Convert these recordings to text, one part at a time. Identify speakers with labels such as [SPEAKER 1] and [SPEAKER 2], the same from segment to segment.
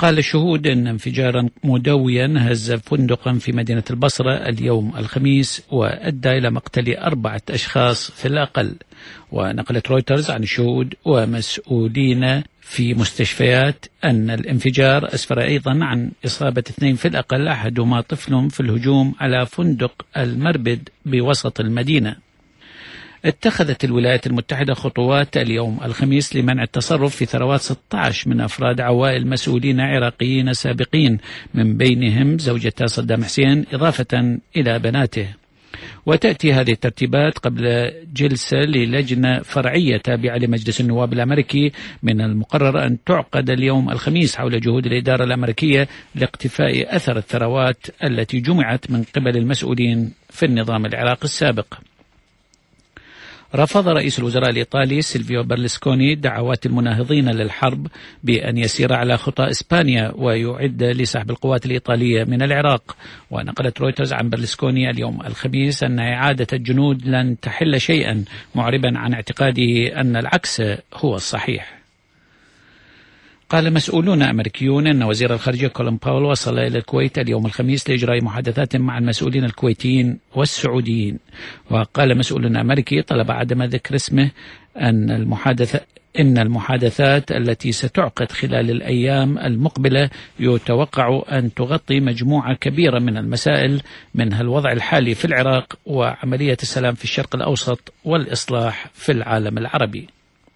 [SPEAKER 1] قال الشهود أن انفجارا مدويا هز فندقا في مدينة البصرة اليوم الخميس وأدى إلى مقتل 4 أشخاص في الأقل. ونقلت رويترز عن الشهود ومسؤولين في مستشفيات أن الانفجار أسفر أيضا عن إصابة 2 في الأقل، أحدهما طفل في الهجوم على فندق المربد بوسط المدينة. اتخذت الولايات المتحدة خطوات اليوم الخميس لمنع التصرف في ثروات 16 من أفراد عوائل مسؤولين عراقيين سابقين، من بينهم زوجة صدام حسين إضافة إلى بناته. وتأتي هذه الترتيبات قبل جلسة للجنة فرعية تابعة لمجلس النواب الأمريكي من المقرر أن تعقد اليوم الخميس حول جهود الإدارة الأمريكية لاقتفاء أثر الثروات التي جمعت من قبل المسؤولين في النظام العراقي السابق. رفض رئيس الوزراء الإيطالي سيلفيو برلسكوني دعوات المناهضين للحرب بأن يسير على خطى إسبانيا ويعد لسحب القوات الإيطالية من العراق. ونقلت رويترز عن برلسكوني اليوم الخميس أن إعادة الجنود لن تحل شيئا، معربا عن اعتقاده أن العكس هو الصحيح. قال مسؤولون أمريكيون أن وزير الخارجية كولين باول وصل إلى الكويت اليوم الخميس لإجراء محادثات مع المسؤولين الكويتيين والسعوديين. وقال مسؤول أمريكي طلب عدم ذكر اسمه إن المحادثات التي ستعقد خلال الأيام المقبلة يتوقع أن تغطي مجموعة كبيرة من المسائل، منها الوضع الحالي في العراق وعملية السلام في الشرق الأوسط والإصلاح في العالم العربي.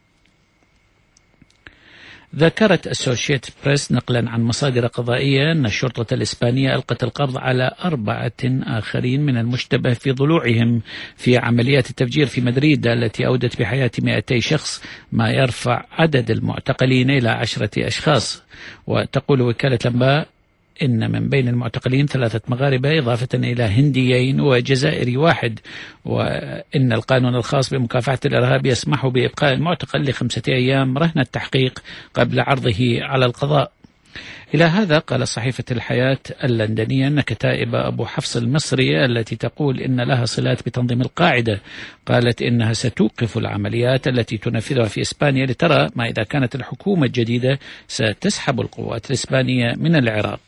[SPEAKER 1] ذكرت أسوشيتد بريس نقلا عن مصادر قضائية أن الشرطة الإسبانية ألقت القبض على 4 آخرين من المشتبه في ضلوعهم في عمليات التفجير في مدريد التي أودت بحياة 200 شخص، ما يرفع عدد المعتقلين إلى 10 أشخاص. وتقول وكالة الأنباء إن من بين المعتقلين 3 مغاربة إضافة إلى هنديين وجزائري 1، وإن القانون الخاص بمكافحة الإرهاب يسمح بإبقاء المعتقل ل5 أيام رهن التحقيق قبل عرضه على القضاء. إلى هذا قال صحيفة الحياة اللندنية أن كتائب أبو حفص المصري التي تقول إن لها صلات بتنظيم القاعدة قالت إنها ستوقف العمليات التي تنفذها في إسبانيا لترى ما إذا كانت الحكومة الجديدة ستسحب القوات الإسبانية من العراق.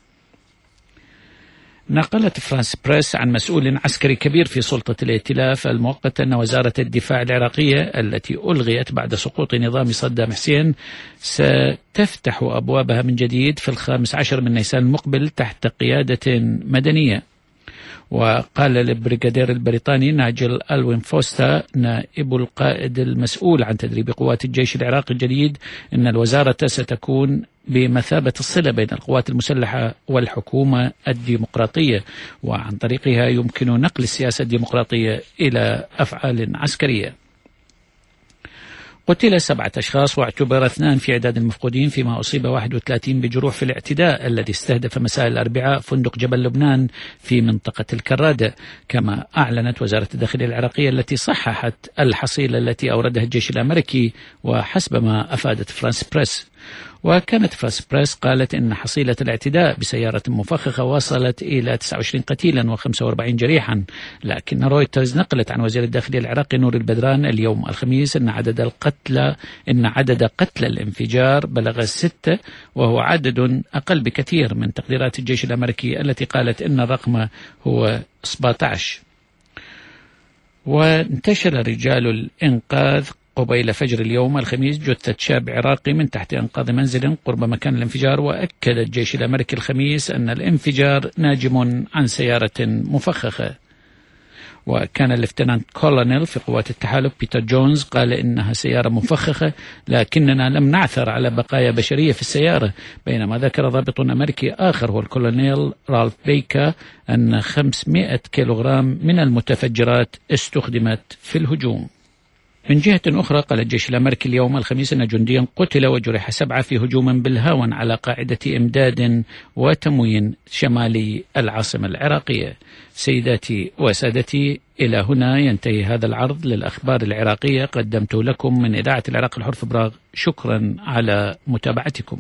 [SPEAKER 1] نقلت فرانس بريس عن مسؤول عسكري كبير في سلطة الائتلاف المؤقت أن وزارة الدفاع العراقية التي ألغيت بعد سقوط نظام صدام حسين ستفتح أبوابها من جديد في 15 من نيسان المقبل تحت قيادة مدنية. وقال البريغادير البريطاني ناجل ألوين فوستا نائب القائد المسؤول عن تدريب قوات الجيش العراقي الجديد أن الوزارة ستكون بمثابة الصلة بين القوات المسلحة والحكومة الديمقراطية، وعن طريقها يمكن نقل السياسة الديمقراطية إلى أفعال عسكرية. قتل 7 أشخاص واعتبر 2 في عداد المفقودين، فيما أصيب 31 بجروح في الاعتداء الذي استهدف مساء الأربعاء فندق جبل لبنان في منطقة الكرادة. كما أعلنت وزارة الداخلية العراقية التي صححت الحصيلة التي أوردها الجيش الأمريكي وحسب ما أفادت فرانس بريس. وكانت فرانس بريس قالت إن حصيلة الاعتداء بسيارة مفخخة وصلت إلى 29 قتيلا و45 جريحا، لكن رويترز نقلت عن وزير الداخلية العراقي نور البدران اليوم الخميس إن عدد قتلى الانفجار بلغ 6، وهو عدد أقل بكثير من تقديرات الجيش الأمريكي التي قالت إن الرقم هو 17. وانتشر رجال الإنقاذ قبيل فجر اليوم الخميس جثة شاب عراقي من تحت أنقاض منزل قرب مكان الانفجار. وأكد الجيش الأمريكي الخميس أن الانفجار ناجم عن سيارة مفخخة. وكان الليفتنانت كولونيل في قوات التحالف بيتر جونز قال إنها سيارة مفخخة لكننا لم نعثر على بقايا بشرية في السيارة، بينما ذكر ضابط أمريكي آخر هو الكولونيل رالف بيكا أن 500 كيلوغرام من المتفجرات استخدمت في الهجوم. من جهة أخرى قال الجيش الأمريكي اليوم الخميس أن جنديا قتل وجرح 7 في هجوم بالهاون على قاعدة إمداد وتموين شمالي العاصمة العراقية. سيداتي وسادتي، إلى هنا ينتهي هذا العرض للأخبار العراقية قدمته لكم من إذاعة العراق الحر في براغ. شكرا على متابعتكم.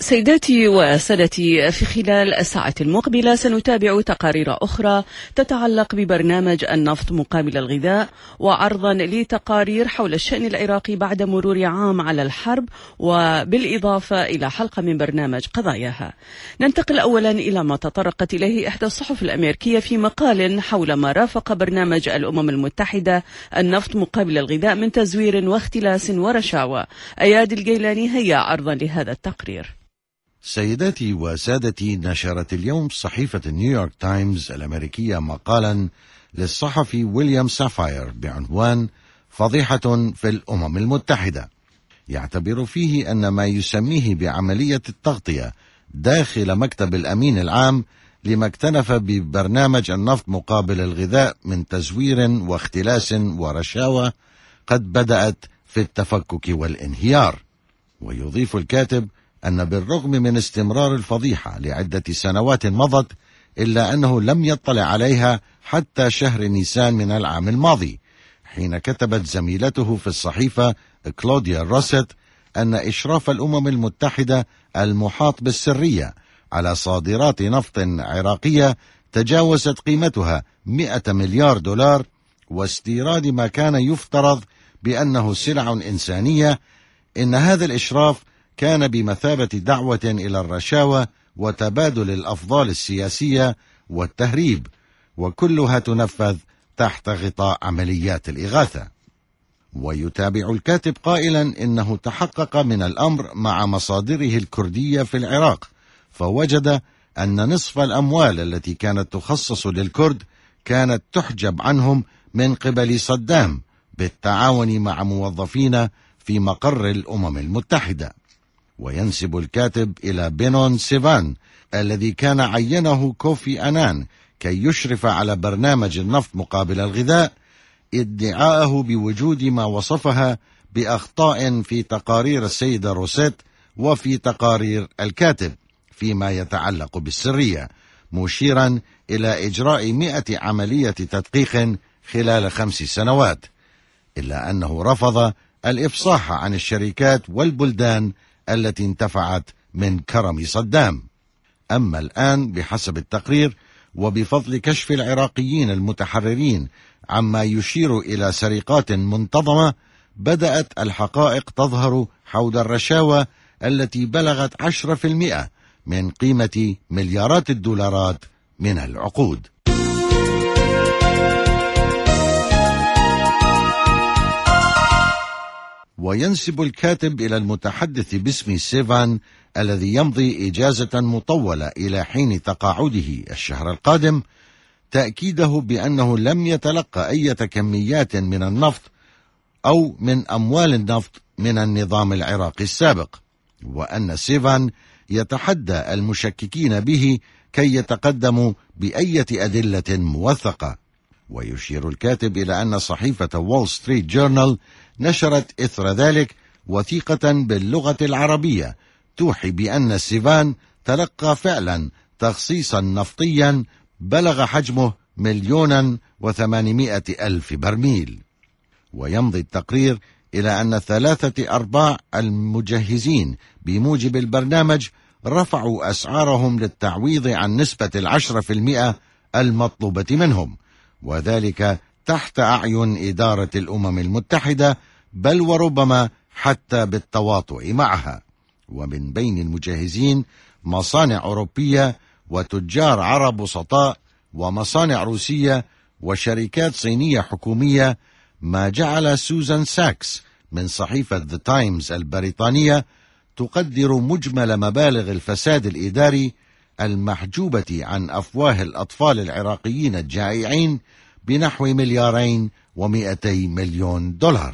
[SPEAKER 2] سيداتي وسادتي، في خلال الساعة المقبلة سنتابع تقارير أخرى تتعلق ببرنامج النفط مقابل الغذاء، وعرضا لتقارير حول الشأن العراقي بعد مرور عام على الحرب، وبالإضافة إلى حلقة من برنامج قضاياها. ننتقل أولا إلى ما تطرقت إليه إحدى الصحف الأمريكية في مقال حول ما رافق برنامج الأمم المتحدة النفط مقابل الغذاء من تزوير واختلاس ورشاوى. أياد الجيلاني هيا عرضا لهذا التقرير.
[SPEAKER 3] سيداتي وسادتي، نشرت اليوم صحيفة نيويورك تايمز الأمريكية مقالا للصحفي ويليام سافاير بعنوان فضيحة في الأمم المتحدة، يعتبر فيه أن ما يسميه بعملية التغطية داخل مكتب الأمين العام لما اكتنف ببرنامج النفط مقابل الغذاء من تزوير واختلاس ورشاوى قد بدأت في التفكك والانهيار. ويضيف الكاتب أن بالرغم من استمرار الفضيحة لعدة سنوات مضت، إلا أنه لم يطلع عليها حتى شهر نيسان من العام الماضي، حين كتبت زميلته في الصحيفة كلوديا روسيت أن إشراف الأمم المتحدة المحاط بالسرية على صادرات نفط عراقية تجاوزت قيمتها 100 مليار دولار، واستيراد ما كان يفترض بأنه سلع إنسانية، إن هذا الإشراف كان بمثابة دعوة إلى الرشاوى وتبادل الأفضال السياسية والتهريب، وكلها تنفذ تحت غطاء عمليات الإغاثة. ويتابع الكاتب قائلا إنه تحقق من الأمر مع مصادره الكردية في العراق، فوجد أن نصف الأموال التي كانت تخصص للكرد كانت تحجب عنهم من قبل صدام بالتعاون مع موظفين في مقر الأمم المتحدة. وينسب الكاتب إلى بينون سيفان الذي كان عينه كوفي أنان كي يشرف على برنامج النفط مقابل الغذاء ادعاءه بوجود ما وصفها بأخطاء في تقارير السيدة روسيت وفي تقارير الكاتب فيما يتعلق بالسرية، مشيرا إلى إجراء 100 عملية تدقيق خلال 5 سنوات، إلا أنه رفض الإفصاح عن الشركات والبلدان التي انتفعت من كرم صدام. أما الآن بحسب التقرير وبفضل كشف العراقيين المتحررين عما يشير إلى سرقات منتظمة، بدأت الحقائق تظهر حول الرشاوى التي بلغت 10% من قيمة مليارات الدولارات من العقود. وينسب الكاتب إلى المتحدث باسم سيفان الذي يمضي إجازة مطولة إلى حين تقاعده الشهر القادم تأكيده بأنه لم يتلقى أي كميات من النفط أو من أموال النفط من النظام العراقي السابق، وأن سيفان يتحدى المشككين به كي يتقدموا بأية أدلة موثقة. ويشير الكاتب إلى أن صحيفة وول ستريت جورنال نشرت إثر ذلك وثيقة باللغة العربية توحي بأن سيفان تلقى فعلا تخصيصا نفطيا بلغ حجمه 1,800,000 برميل. ويمضي التقرير إلى أن 3/4 المجهزين بموجب البرنامج رفعوا أسعارهم للتعويض عن نسبة 10% المطلوبة منهم، وذلك تحت أعين إدارة الأمم المتحدة، بل وربما حتى بالتواطؤ معها. ومن بين المجهزين مصانع أوروبية وتجار عرب وسطاء ومصانع روسية وشركات صينية حكومية، ما جعل سوزان ساكس من صحيفة The Times البريطانية تقدر مجمل مبالغ الفساد الإداري المحجوبة عن أفواه الأطفال العراقيين الجائعين بنحو 2,200,000,000 دولار.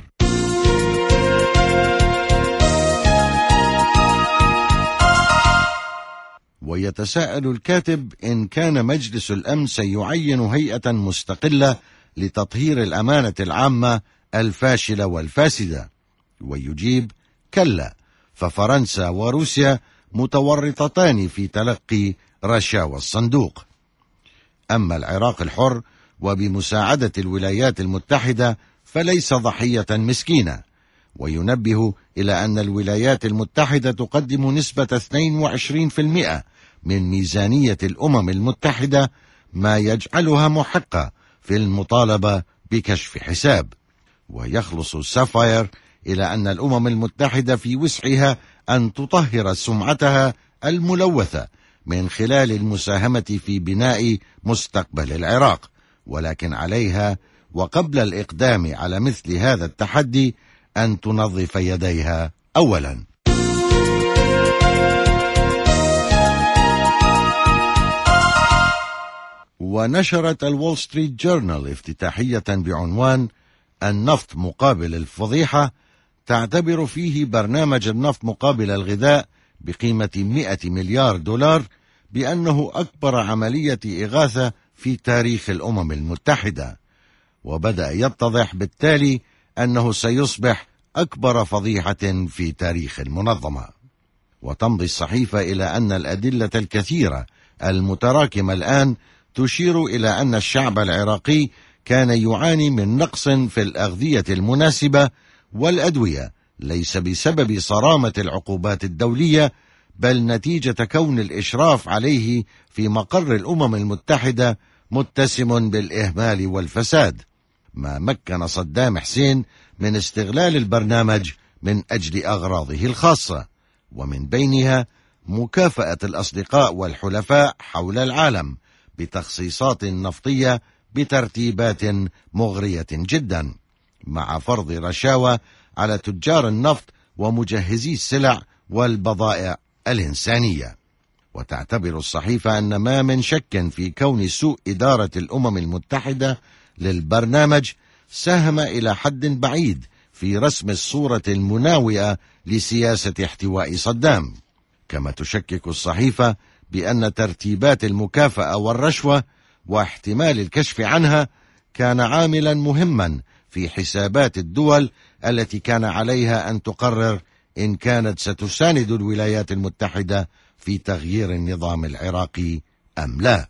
[SPEAKER 3] ويتساءل الكاتب إن كان مجلس الأمن سيعين هيئة مستقلة لتطهير الأمانة العامة الفاشلة والفاسدة، ويجيب: كلا، ففرنسا وروسيا متورطتان في تلقي رشاوى الصندوق. أما العراق الحر وبمساعدة الولايات المتحدة فليس ضحية مسكينة، وينبه إلى أن الولايات المتحدة تقدم نسبة 22% من ميزانية الأمم المتحدة، ما يجعلها محقة في المطالبة بكشف حساب. ويخلص سافاير إلى أن الأمم المتحدة في وسعها أن تطهر سمعتها الملوثة من خلال المساهمة في بناء مستقبل العراق، ولكن عليها وقبل الإقدام على مثل هذا التحدي أن تنظف يديها أولا. ونشرت الول ستريت جورنال افتتاحية بعنوان النفط مقابل الفضيحة، تعتبر فيه برنامج النفط مقابل الغذاء بقيمة 100 مليار دولار بأنه أكبر عملية إغاثة في تاريخ الأمم المتحدة، وبدأ يتضح بالتالي أنه سيصبح أكبر فضيحة في تاريخ المنظمة. وتمضي الصحيفة إلى أن الأدلة الكثيرة المتراكمة الآن تشير إلى أن الشعب العراقي كان يعاني من نقص في الأغذية المناسبة والأدوية، ليس بسبب صرامة العقوبات الدولية، بل نتيجة كون الإشراف عليه في مقر الأمم المتحدة متسم بالإهمال والفساد، ما مكن صدام حسين من استغلال البرنامج من أجل أغراضه الخاصة، ومن بينها مكافأة الأصدقاء والحلفاء حول العالم بتخصيصات نفطية بترتيبات مغرية جدا، مع فرض رشاوى على تجار النفط ومجهزي السلع والبضائع الإنسانية. وتعتبر الصحيفة أن ما من شك في كون سوء إدارة الأمم المتحدة للبرنامج ساهم إلى حد بعيد في رسم الصورة المناوئة لسياسة احتواء صدام. كما تشكك الصحيفة بأن ترتيبات المكافأة والرشوة واحتمال الكشف عنها كان عاملا مهما في حسابات الدول التي كان عليها أن تقرر إن كانت ستساند الولايات المتحدة في تغيير النظام العراقي أم لا.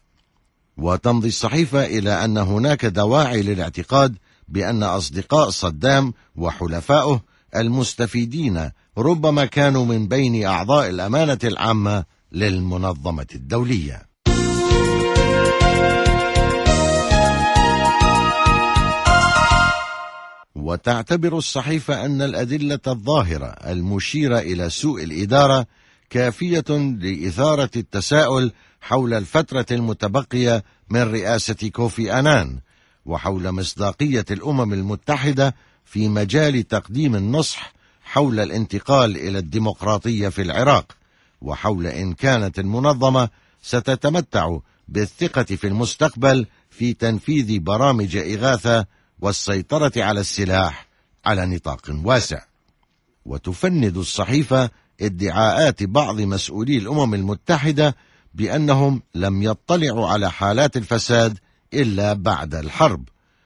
[SPEAKER 3] وتمضي الصحيفة إلى أن هناك دواعي للاعتقاد بأن أصدقاء صدام وحلفائه المستفيدين ربما كانوا من بين أعضاء الأمانة العامة للمنظمة الدولية. وتعتبر الصحيفة أن الأدلة الظاهرة المشيرة إلى سوء الإدارة كافية لإثارة التساؤل حول الفترة المتبقية من رئاسة كوفي أنان، وحول مصداقية الأمم المتحدة في مجال تقديم النصح حول الانتقال إلى الديمقراطية في العراق، وحول إن كانت المنظمة ستتمتع بالثقة في المستقبل في تنفيذ برامج إغاثة والسيطرة على السلاح على نطاق واسع. وتفند الصحيفة ادعاءات بعض مسؤولي الأمم المتحدة بأنهم لم يطلعوا على حالات الفساد إلا بعد الحرب،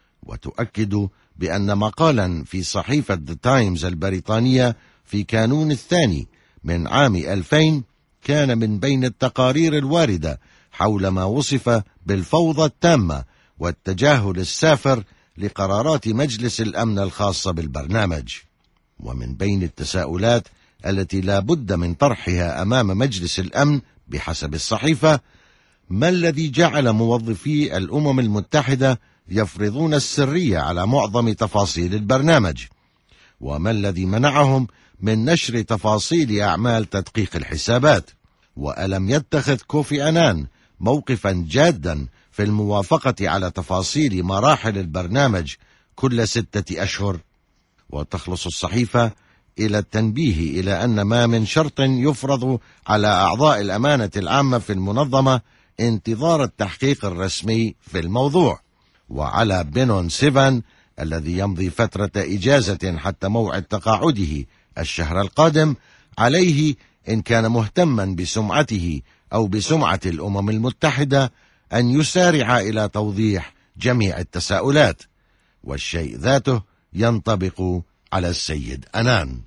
[SPEAKER 3] وتؤكد بأن مقالا في صحيفة The Times البريطانية في كانون الثاني من عام 2000 كان من بين التقارير الواردة حول ما وصف بالفوضى التامة والتجاهل السافر لقرارات مجلس الأمن الخاصة بالبرنامج. ومن بين التساؤلات التي لا بد من طرحها أمام مجلس الأمن بحسب الصحيفة: ما الذي جعل موظفي الأمم المتحدة يفرضون السرية على معظم تفاصيل البرنامج؟ وما الذي منعهم من نشر تفاصيل أعمال تدقيق الحسابات؟ وألم يتخذ كوفي أنان موقفا جادا في الموافقة على تفاصيل مراحل البرنامج كل 6 أشهر؟ وتخلص الصحيفة إلى التنبيه إلى أن ما من شرط يفرض على أعضاء الأمانة العامة في المنظمة انتظار التحقيق الرسمي في الموضوع، وعلى بنون سيفان الذي يمضي فترة إجازة حتى موعد تقاعده الشهر القادم عليه إن كان مهتما بسمعته أو بسمعة الأمم المتحدة أن يسارع إلى توضيح جميع التساؤلات، والشيء ذاته ينطبق على السيد أنان.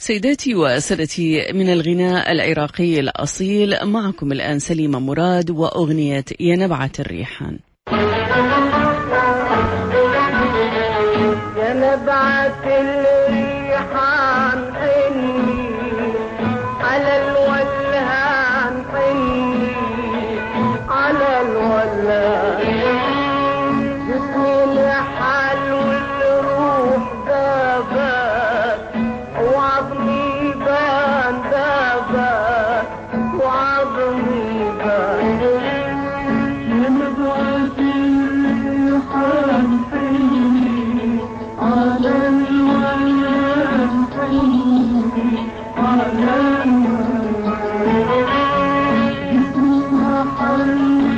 [SPEAKER 2] سيداتي وسادتي، من الغناء العراقي الأصيل معكم الآن سليمة مراد وأغنية يا نبعة الريحان.
[SPEAKER 4] يا نبعة الريحان حني على الولهان، حني على الولهان، جسمي لحال والروح ذابت وعظمي بان، ذابت وعظمي بان. يا نبعة الريحان حني على الولهان، حني على الولهان، جسمي لحال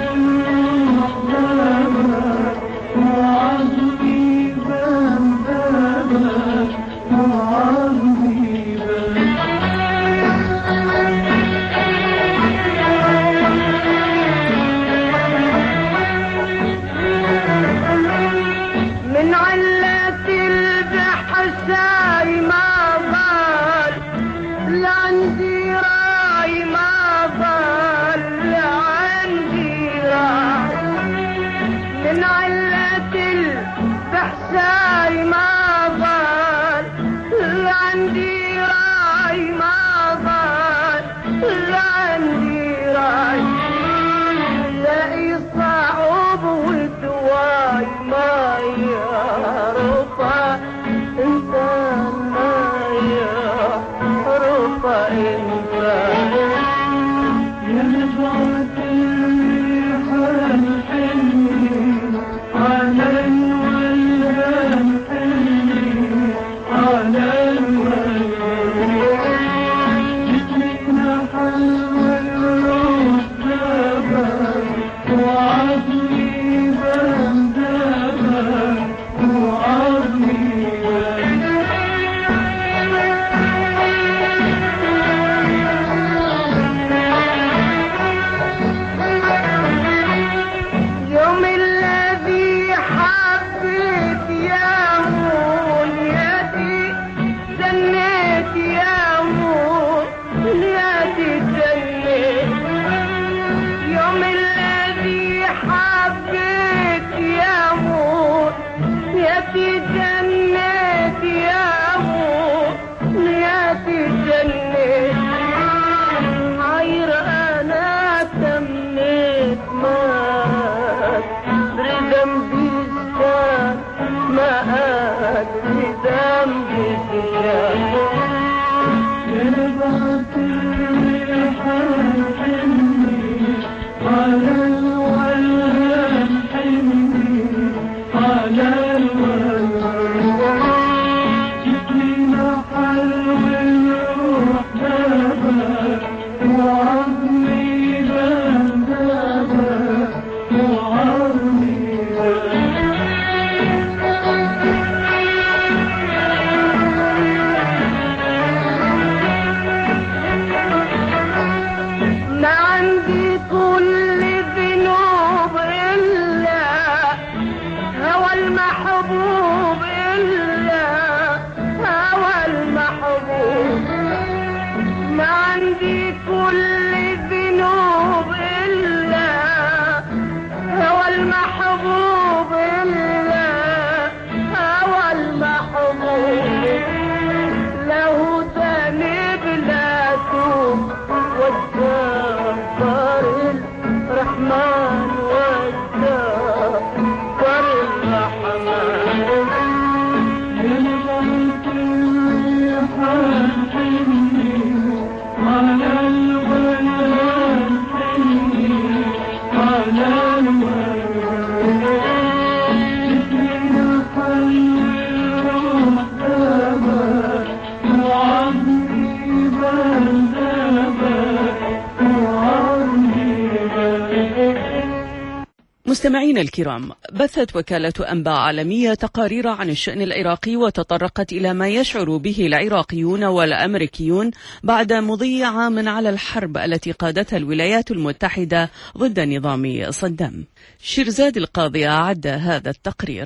[SPEAKER 2] مستمعين الكرام، بثت وكالة أنباء عالمية تقارير عن الشأن العراقي وتطرقت إلى ما يشعر به العراقيون والأمريكيون بعد مضي عام على الحرب التي قادتها الولايات المتحدة ضد نظام صدام. شيرزاد القاضي أعد هذا التقرير.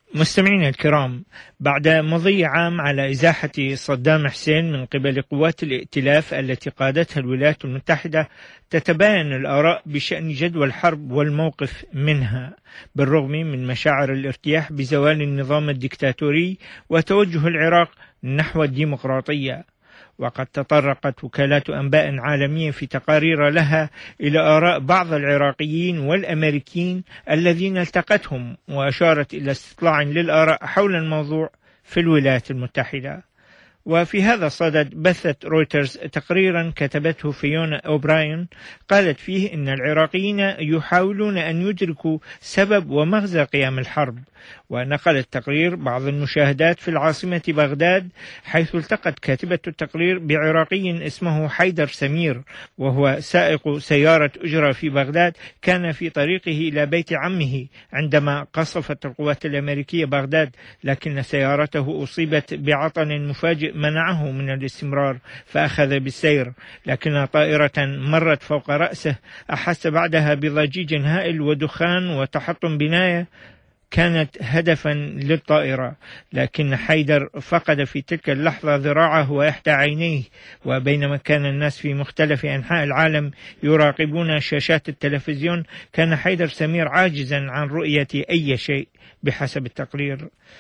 [SPEAKER 5] مستمعينا الكرام، بعد مضي عام على إزاحة صدام حسين من قبل قوات الائتلاف التي قادتها الولايات المتحدة، تتباين الآراء بشأن جدوى الحرب والموقف منها، بالرغم من مشاعر الارتياح بزوال النظام الدكتاتوري وتوجه العراق نحو الديمقراطية. وقد تطرقت وكالات أنباء عالمية في تقارير لها إلى آراء بعض العراقيين والأمريكيين الذين التقتهم، وأشارت إلى استطلاع للآراء حول الموضوع في الولايات المتحدة. وفي هذا الصدد بثت رويترز تقريرا كتبته فيونا أوبراين قالت فيه إن العراقيين يحاولون أن يدركوا سبب ومغزى قيام الحرب. ونقل التقرير بعض المشاهدات في العاصمة بغداد، حيث التقت كاتبة التقرير بعراقي اسمه حيدر سمير، وهو سائق سيارة أجرة في بغداد، كان في طريقه إلى بيت عمه عندما قصفت القوات الأمريكية بغداد، لكن سيارته أصيبت بعطل مفاجئ منعه من الاستمرار فأخذ بالسير، لكن طائرة مرت فوق رأسه أحس بعدها بضجيج هائل ودخان وتحطم بناية كانت هدفا للطائرة، لكن حيدر فقد في تلك اللحظة ذراعه وإحدى عينيه. وبينما كان الناس في مختلف أنحاء العالم يراقبون شاشات التلفزيون، كان حيدر سمير عاجزا عن رؤية أي شيء بحسب التقرير.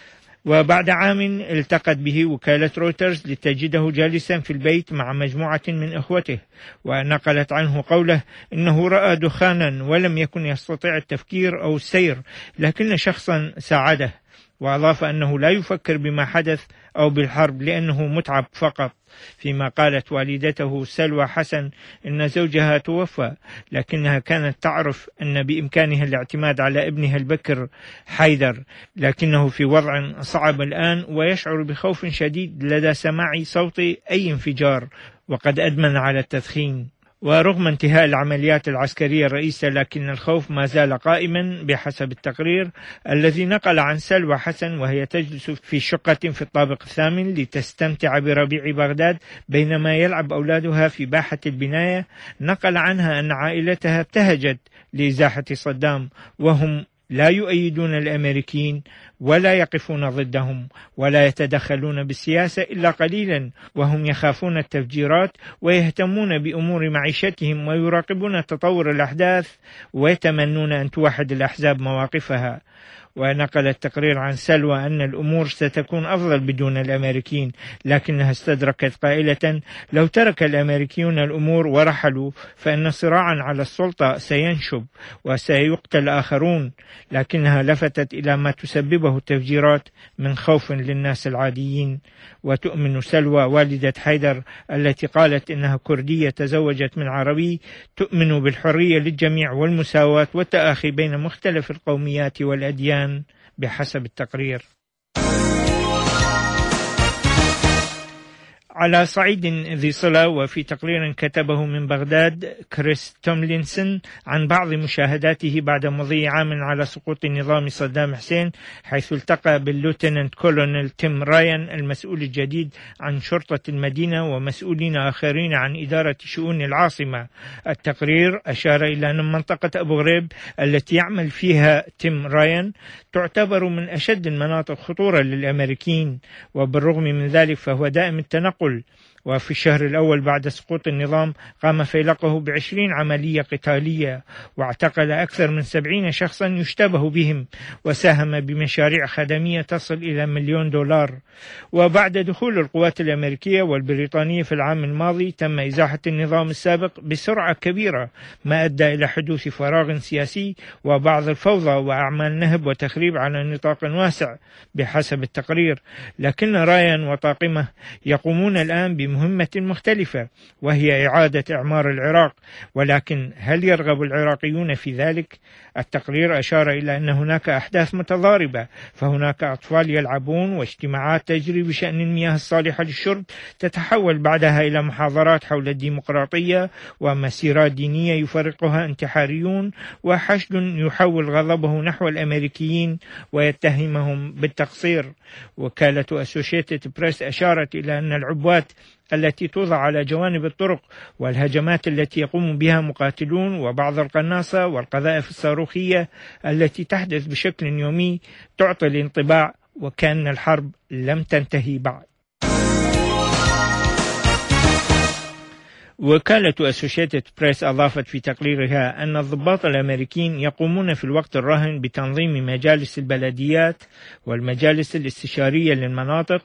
[SPEAKER 5] وبعد عام التقت به وكالة رويترز لتجده جالسا في البيت مع مجموعة من إخوته، ونقلت عنه قوله إنه رأى دخانا ولم يكن يستطيع التفكير أو السير، لكن شخصا ساعده. وأضاف أنه لا يفكر بما حدث أو بالحرب لأنه متعب فقط. فيما قالت والدته سلوى حسن إن زوجها توفى، لكنها كانت تعرف أن بإمكانها الاعتماد على ابنها البكر حيدر، لكنه في وضع صعب الآن ويشعر بخوف شديد لدى سماع صوت أي انفجار، وقد أدمن على التدخين. ورغم انتهاء العمليات العسكرية الرئيسة، لكن الخوف ما زال قائما بحسب التقرير الذي نقل عن سلوى حسن وهي تجلس في شقة في الطابق الثامن لتستمتع بربيع بغداد بينما يلعب أولادها في باحة البناية. نقل عنها أن عائلتها ابتهجت لإزاحة صدام، وهم لا يؤيدون الأمريكيين ولا يقفون ضدهم ولا يتدخلون بالسياسة إلا قليلا، وهم يخافون التفجيرات ويهتمون بأمور معيشتهم ويراقبون تطور الأحداث ويتمنون أن توحد الأحزاب مواقفها. ونقل التقرير عن سلوى أن الأمور ستكون أفضل بدون الأمريكيين، لكنها استدركت قائلة لو ترك الأمريكيون الأمور ورحلوا فإن صراعا على السلطة سينشب وسيقتل آخرون، لكنها لفتت إلى ما تسببه التفجيرات من خوف للناس العاديين. وتؤمن سلوى والدة حيدر التي قالت إنها كردية تزوجت من عربي تؤمن بالحرية للجميع والمساواة والتآخي بين مختلف القوميات والأديان بحسب التقرير. على صعيد ذي صلة، وفي تقرير كتبه من بغداد كريس توملينسون عن بعض مشاهداته بعد مضي عام على سقوط نظام صدام حسين، حيث التقى باللوتننت كولونيل تيم رايان المسؤول الجديد عن شرطة المدينة ومسؤولين آخرين عن إدارة شؤون العاصمة. التقرير أشار إلى أن منطقة أبو غريب التي يعمل فيها تيم رايان تعتبر من أشد المناطق خطورة للأمريكيين، وبالرغم من ذلك فهو دائم التنقل. وفي الشهر الأول بعد سقوط النظام قام فيلقه ب20 عملية قتالية، واعتقل أكثر من 70 شخصا يشتبه بهم، وساهم بمشاريع خدمية تصل إلى $1,000,000. وبعد دخول القوات الأمريكية والبريطانية في العام الماضي تم إزاحة النظام السابق بسرعة كبيرة، ما أدى إلى حدوث فراغ سياسي وبعض الفوضى وأعمال نهب وتخريب على نطاق واسع بحسب التقرير. لكن رايان وطاقمه يقومون الآن بمهمة مختلفة، وهي إعادة إعمار العراق، ولكن هل يرغب العراقيون في ذلك؟ التقرير أشار إلى أن هناك أحداث متضاربة، فهناك أطفال يلعبون واجتماعات تجري بشأن المياه الصالحة للشرب تتحول بعدها إلى محاضرات حول الديمقراطية، ومسيرات دينية يفرقها انتحاريون، وحشد يحول غضبه نحو الأمريكيين ويتهمهم بالتقصير. وكالة أسوشيتد بريس أشارت إلى أن العبوات التي توضع على جوانب الطرق والهجمات التي يقوم بها مقاتلون وبعض القناصة والقذائف الصاروخية التي تحدث بشكل يومي تعطي الانطباع وكأن الحرب لم تنتهي بعد. وكالة أسوشيتد بريس أضافت في تقريرها أن الضباط الأمريكيين يقومون في الوقت الراهن بتنظيم مجالس البلديات والمجالس الاستشارية للمناطق،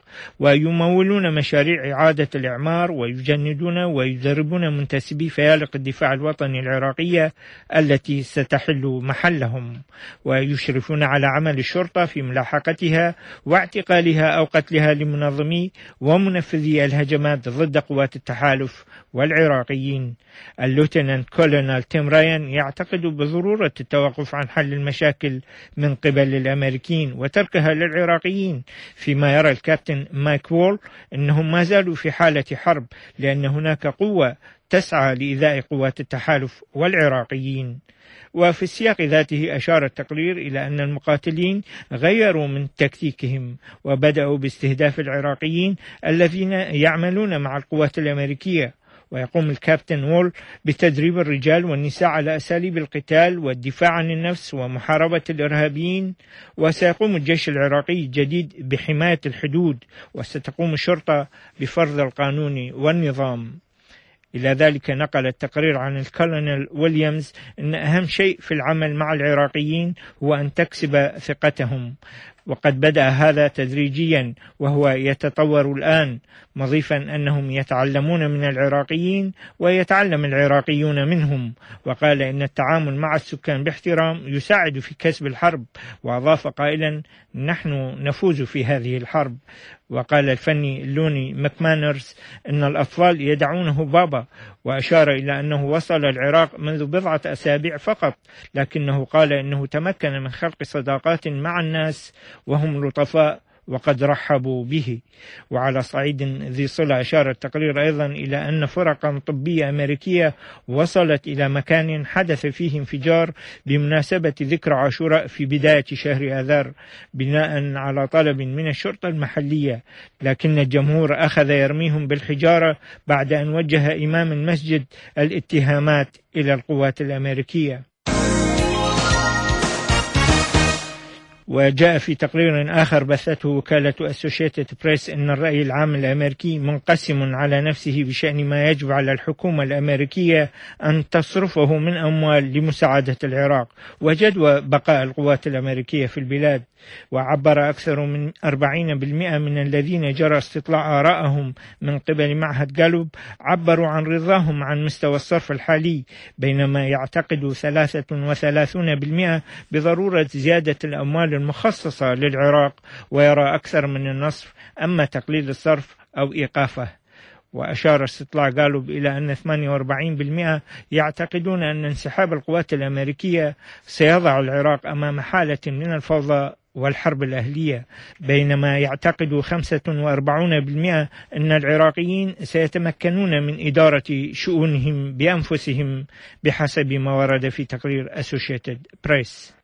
[SPEAKER 5] ويمولون مشاريع إعادة الإعمار، ويجندون ويدربون منتسبي فيالق الدفاع الوطني العراقية التي ستحل محلهم، ويشرفون على عمل الشرطة في ملاحقتها واعتقالها أو قتلها لمنظمي ومنفذي الهجمات ضد قوات التحالف والعراقيين. اللوتنانت كولونيل تيم رايان يعتقد بضرورة التوقف عن حل المشاكل من قبل الأمريكيين وتركها للعراقيين، فيما يرى الكابتن مايك وول أنهم ما زالوا في حالة حرب لأن هناك قوة تسعى لإيذاء قوات التحالف والعراقيين. وفي السياق ذاته أشار التقرير إلى أن المقاتلين غيروا من تكتيكهم وبدأوا باستهداف العراقيين الذين يعملون مع القوات الأمريكية، ويقوم الكابتن وول بتدريب الرجال والنساء على أساليب القتال والدفاع عن النفس ومحاربة الإرهابيين، وسيقوم الجيش العراقي الجديد بحماية الحدود، وستقوم الشرطة بفرض القانون والنظام. إلى ذلك نقل التقرير عن الكولونيل ويليامز أن أهم شيء في العمل مع العراقيين هو أن تكسب ثقتهم، وقد بدأ هذا تدريجيا وهو يتطور الآن، مضيفا أنهم يتعلمون من العراقيين ويتعلم العراقيون منهم، وقال إن التعامل مع السكان باحترام يساعد في كسب الحرب، وأضاف قائلا نحن نفوز في هذه الحرب. وقال الفني لوني ماكمانرز أن الأطفال يدعونه بابا، وأشار إلى أنه وصل العراق منذ بضعة أسابيع فقط، لكنه قال أنه تمكن من خلق صداقات مع الناس وهم لطفاء وقد رحبوا به. وعلى صعيد ذي صلة أشار التقرير أيضا إلى أن فرقا طبية أمريكية وصلت إلى مكان حدث فيه انفجار بمناسبة ذكرى عاشوراء في بداية شهر آذار بناء على طلب من الشرطة المحلية، لكن الجمهور أخذ يرميهم بالحجارة بعد أن وجه إمام المسجد الاتهامات إلى القوات الأمريكية. وجاء في تقرير آخر بثته وكالة أسوشيتد بريس أن الرأي العام الأمريكي منقسم على نفسه بشأن ما يجب على الحكومة الأمريكية أن تصرفه من أموال لمساعدة العراق وجدوى بقاء القوات الأمريكية في البلاد. وعبر أكثر من 40% من الذين جرى استطلاع آرائهم من قبل معهد جالوب عبروا عن رضاهم عن مستوى الصرف الحالي، بينما يعتقد 33% بضرورة زيادة الأموال المخصصة للعراق، ويرى أكثر من النصف أما تقليل الصرف أو إيقافه. وأشار استطلاع جالوب إلى أن 48% يعتقدون أن انسحاب القوات الأمريكية سيضع العراق أمام حالة من الفوضى والحرب الأهلية، بينما يعتقد 45% أن العراقيين سيتمكنون من إدارة شؤونهم بأنفسهم بحسب ما ورد في تقرير أسوشيتد بريس.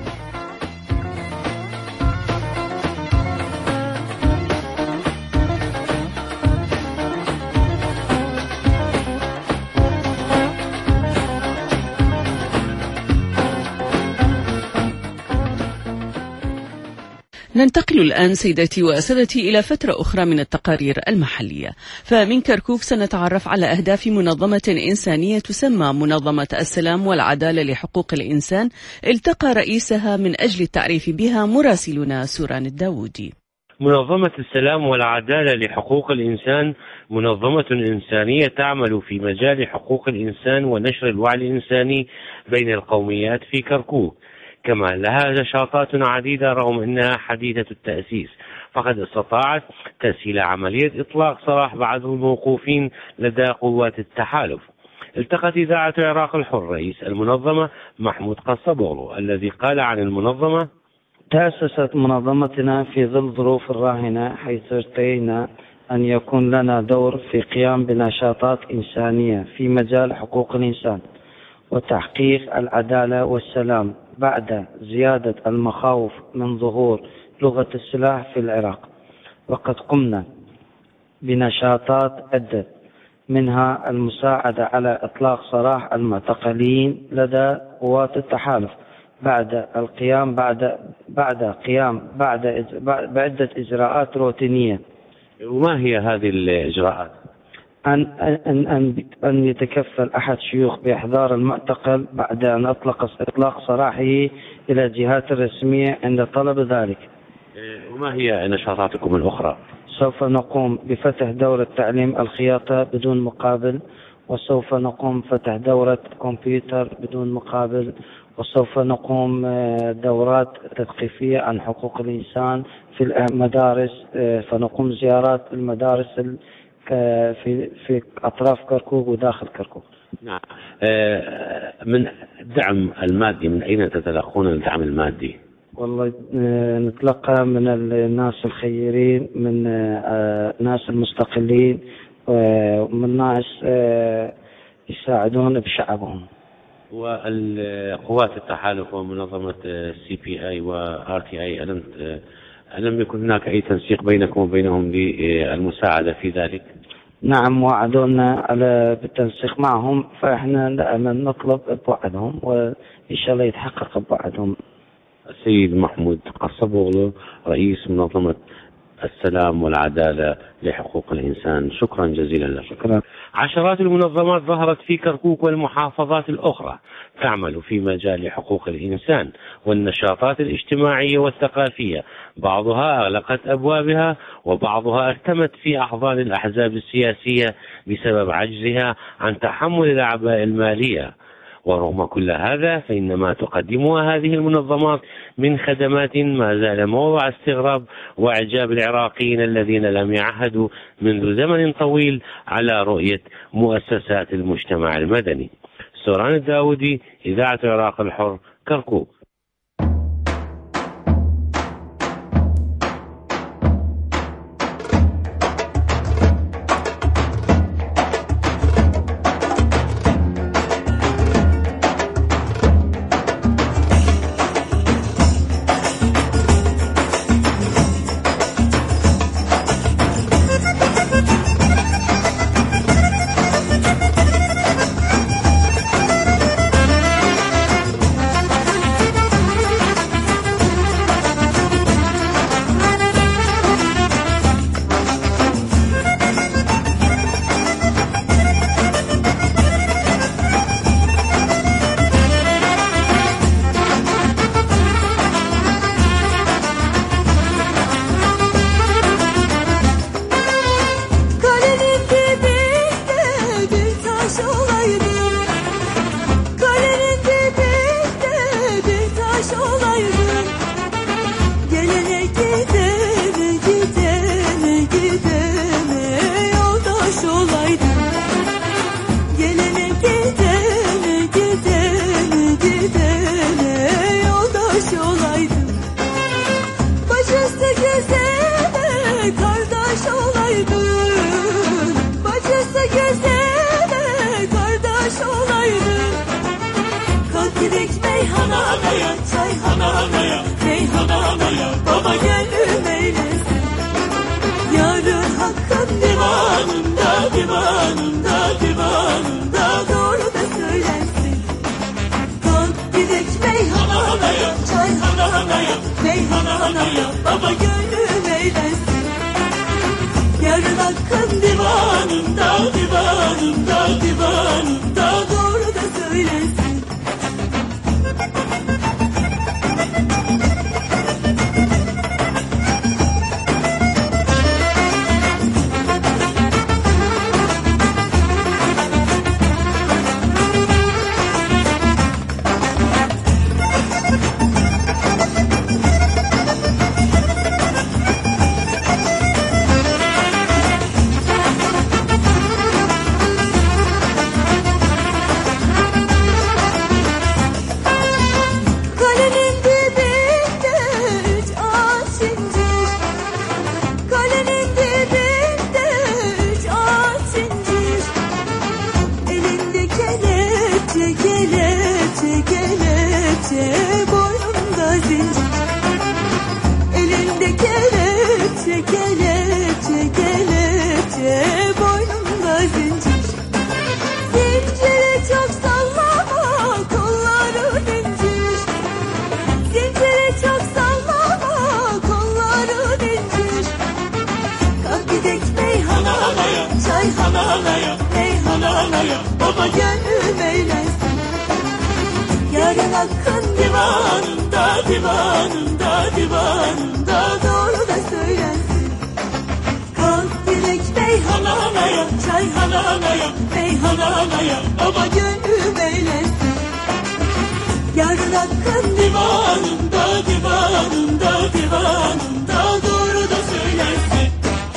[SPEAKER 2] ننتقل الآن سيداتي وسادتي إلى فترة أخرى من التقارير المحلية. فمن كركوك سنتعرف على أهداف منظمة إنسانية تسمى منظمة السلام والعدالة لحقوق الإنسان، التقى رئيسها من أجل التعريف بها مراسلنا سوران الداودي.
[SPEAKER 6] منظمة السلام والعدالة لحقوق الإنسان منظمة إنسانية تعمل في مجال حقوق الإنسان ونشر الوعي الإنساني بين القوميات في كركوك، كما لها نشاطات عديدة رغم أنها حديثة التأسيس، فقد استطاعت تسهيل عملية إطلاق سراح بعض الموقوفين لدى قوات التحالف. التقت إذاعة العراق الحر رئيس المنظمة محمود قصبوغلو الذي قال عن المنظمة:
[SPEAKER 7] تأسست منظمتنا في ظل ظروف راهنة، حيث ارتئينا أن يكون لنا دور في قيام بنشاطات إنسانية في مجال حقوق الإنسان وتحقيق العدالة والسلام بعد زيادة المخاوف من ظهور لغة السلاح في العراق. وقد قمنا بنشاطات عدة، منها المساعدة على إطلاق سراح المعتقلين لدى قوات التحالف بعدة إجراءات روتينية.
[SPEAKER 6] وما هي هذه الإجراءات؟
[SPEAKER 7] أن يتكفل أحد شيوخ بإحضار المعتقل بعد أن إطلاق سراحه إلى الجهات الرسمية عند طلب ذلك.
[SPEAKER 6] وما هي نشاطاتكم الأخرى؟
[SPEAKER 7] سوف نقوم بفتح دورة تعليم الخياطة بدون مقابل، وسوف نقوم بفتح دورة كمبيوتر بدون مقابل، وسوف نقوم دورات تثقيفية عن حقوق الإنسان في المدارس، فنقوم زيارات المدارس في أطراف كركوك وداخل كركوك.
[SPEAKER 6] نعم. من الدعم المادي، من أين تتلقون الدعم المادي؟
[SPEAKER 7] والله نتلقى من الناس الخيرين، من ناس المستقلين، ومن ناس يساعدون بشعبهم.
[SPEAKER 6] والقوات التحالف ومنظمة CPI و RTI ألم يكن هناك أي تنسيق بينكم وبينهم للمساعدة في ذلك؟
[SPEAKER 7] نعم، وعدونا على بالتنسيق معهم، فإحنا دائما نطلب بوعدهم، وإن شاء الله يتحقق بوعدهم.
[SPEAKER 6] السيد محمود قصبوغلو، رئيس منظمة السلام والعدالة لحقوق الإنسان، شكرا جزيلا لك.
[SPEAKER 7] شكرا.
[SPEAKER 6] عشرات المنظمات ظهرت في كركوك والمحافظات الأخرى تعمل في مجال حقوق الإنسان والنشاطات الاجتماعية والثقافية، بعضها أغلقت أبوابها وبعضها ارتمت في أحضان الأحزاب السياسية بسبب عجزها عن تحمل الأعباء المالية. ورغم كل هذا فإن ما تقدمها هذه المنظمات من خدمات ما زال موضع استغراب وإعجاب العراقيين الذين لم يعهدوا منذ زمن طويل على رؤية مؤسسات المجتمع المدني. سوران الداودي، إذاعة العراق الحر، كركوك.
[SPEAKER 8] çay halalaya, hey halalaya, baba gönlüm eğlensin. Yarın hakkın divanında, divanında, divanında doğru da söylensin. Kalk dilek bey halalaya, çay halalaya, hey halalaya, baba gönlüm eğlensin. Yarın hakkın divanında, divanında, divanında doğru da söylensin.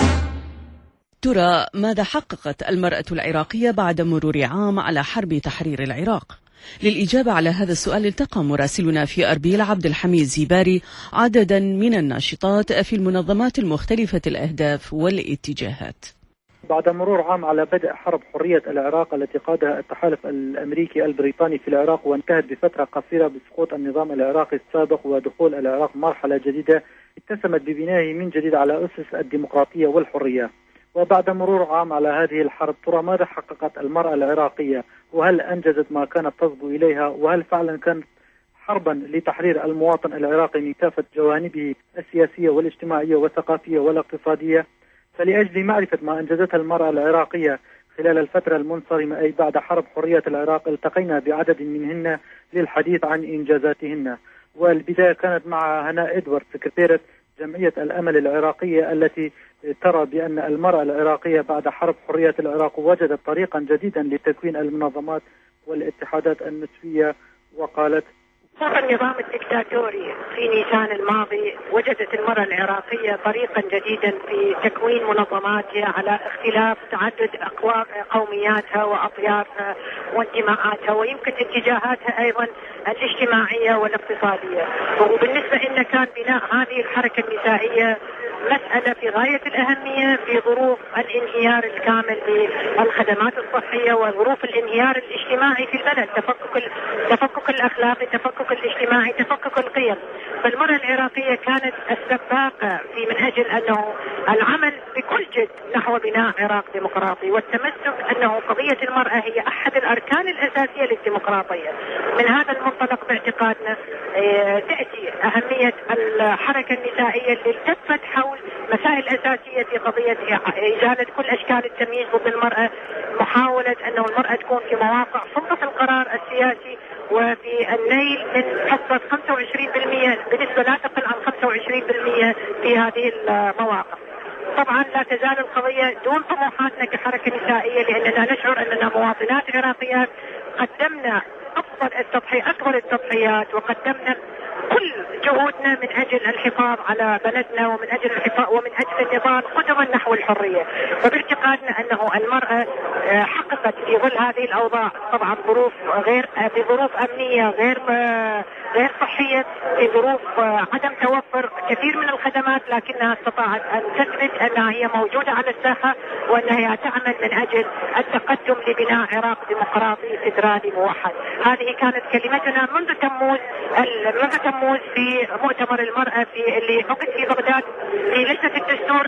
[SPEAKER 2] ترى ماذا حققت المرأة العراقية بعد مرور عام على حرب تحرير العراق؟ للإجابة على هذا السؤال التقى مراسلنا في أربيل عبد الحميد زيباري عددا من الناشطات في المنظمات المختلفة الأهداف والاتجاهات.
[SPEAKER 9] بعد مرور عام على بدء حرب حرية العراق التي قادها التحالف الأمريكي البريطاني في العراق وانتهت بفترة قصيرة بسقوط النظام العراقي السابق ودخول العراق مرحلة جديدة اتسمت ببنائه من جديد على أسس الديمقراطية والحرية. وبعد مرور عام على هذه الحرب ترى ماذا حققت المرأة العراقية وهل أنجزت ما كانت تصبو إليها وهل فعلا كانت حربا لتحرير المواطن العراقي من كافة جوانبه السياسية والاجتماعية والثقافية والاقتصادية؟ فلأجل معرفة ما أنجزتها المرأة العراقية خلال الفترة المنصرمة أي بعد حرب حرية العراق التقينا بعدد منهن للحديث عن إنجازاتهن. والبداية كانت مع هناء إدوارد سكرتيرة جمعية الأمل العراقية التي ترى بأن المرأة العراقية بعد حرب حرية العراق وجدت طريقا جديدا لتكوين المنظمات والاتحادات النسوية وقالت:
[SPEAKER 10] سقوط النظام الدكتاتوري في نيسان الماضي وجدت المرأة العراقية طريقا جديدا في تكوين منظماتها على اختلاف تعدد قومياتها وأطيافها وانتماءاتها ويمكن اتجاهاتها أيضا الاجتماعية والاقتصادية. وبالنسبة إن كان بناء هذه الحركة النسائية مسألة في غاية الأهمية في ظروف الانهيار الكامل بالخدمات الصحية وظروف الانهيار الاجتماعي في البلد، تفكك الأخلاقي، تفكك الاجتماعي، تفكك القيم. فالمرأة العراقية كانت السباقة في من أجل أنه العمل بكل جد نحو بناء عراق ديمقراطي والتمسك أنه قضية المرأة هي أحد الأركان الأساسية للديمقراطية. من هذا المنطلق باعتقادنا تأتي أهمية الحركة النسائية اللي التفت حول مسائل أساسية في قضية إزالة كل أشكال التمييز ضد المرأة، محاولة أنه المرأة تكون في مواقع سلطة القرار السياسي وفي النيل من حصة 25% بنسبة لا تقل عن 25% في هذه المواقع. طبعا لا تزال القضية دون طموحاتنا كحركة نسائية لأننا نشعر أننا مواطنات عراقيات قدمنا أكبر التضحيات وقدمنا كل جهودنا من أجل الحفاظ على بلدنا ومن أجل النضال قدما نحو الحرية. وباعتقادنا أنه المرأة حققت في ظل هذه الأوضاع طبعا بظروف أمنية غير صحية، في ظروف عدم توفر كثير من الخدمات، لكنها استطاعت أن تثبت أنها هي موجودة على الساحة وأنها تعمل من أجل التقدم لبناء عراق ديمقراطي فيدرالي موحد. هذه كانت كلمتنا منذ تموز في مؤتمر المرأة اللي عقد في بغداد في لجنة الدستور.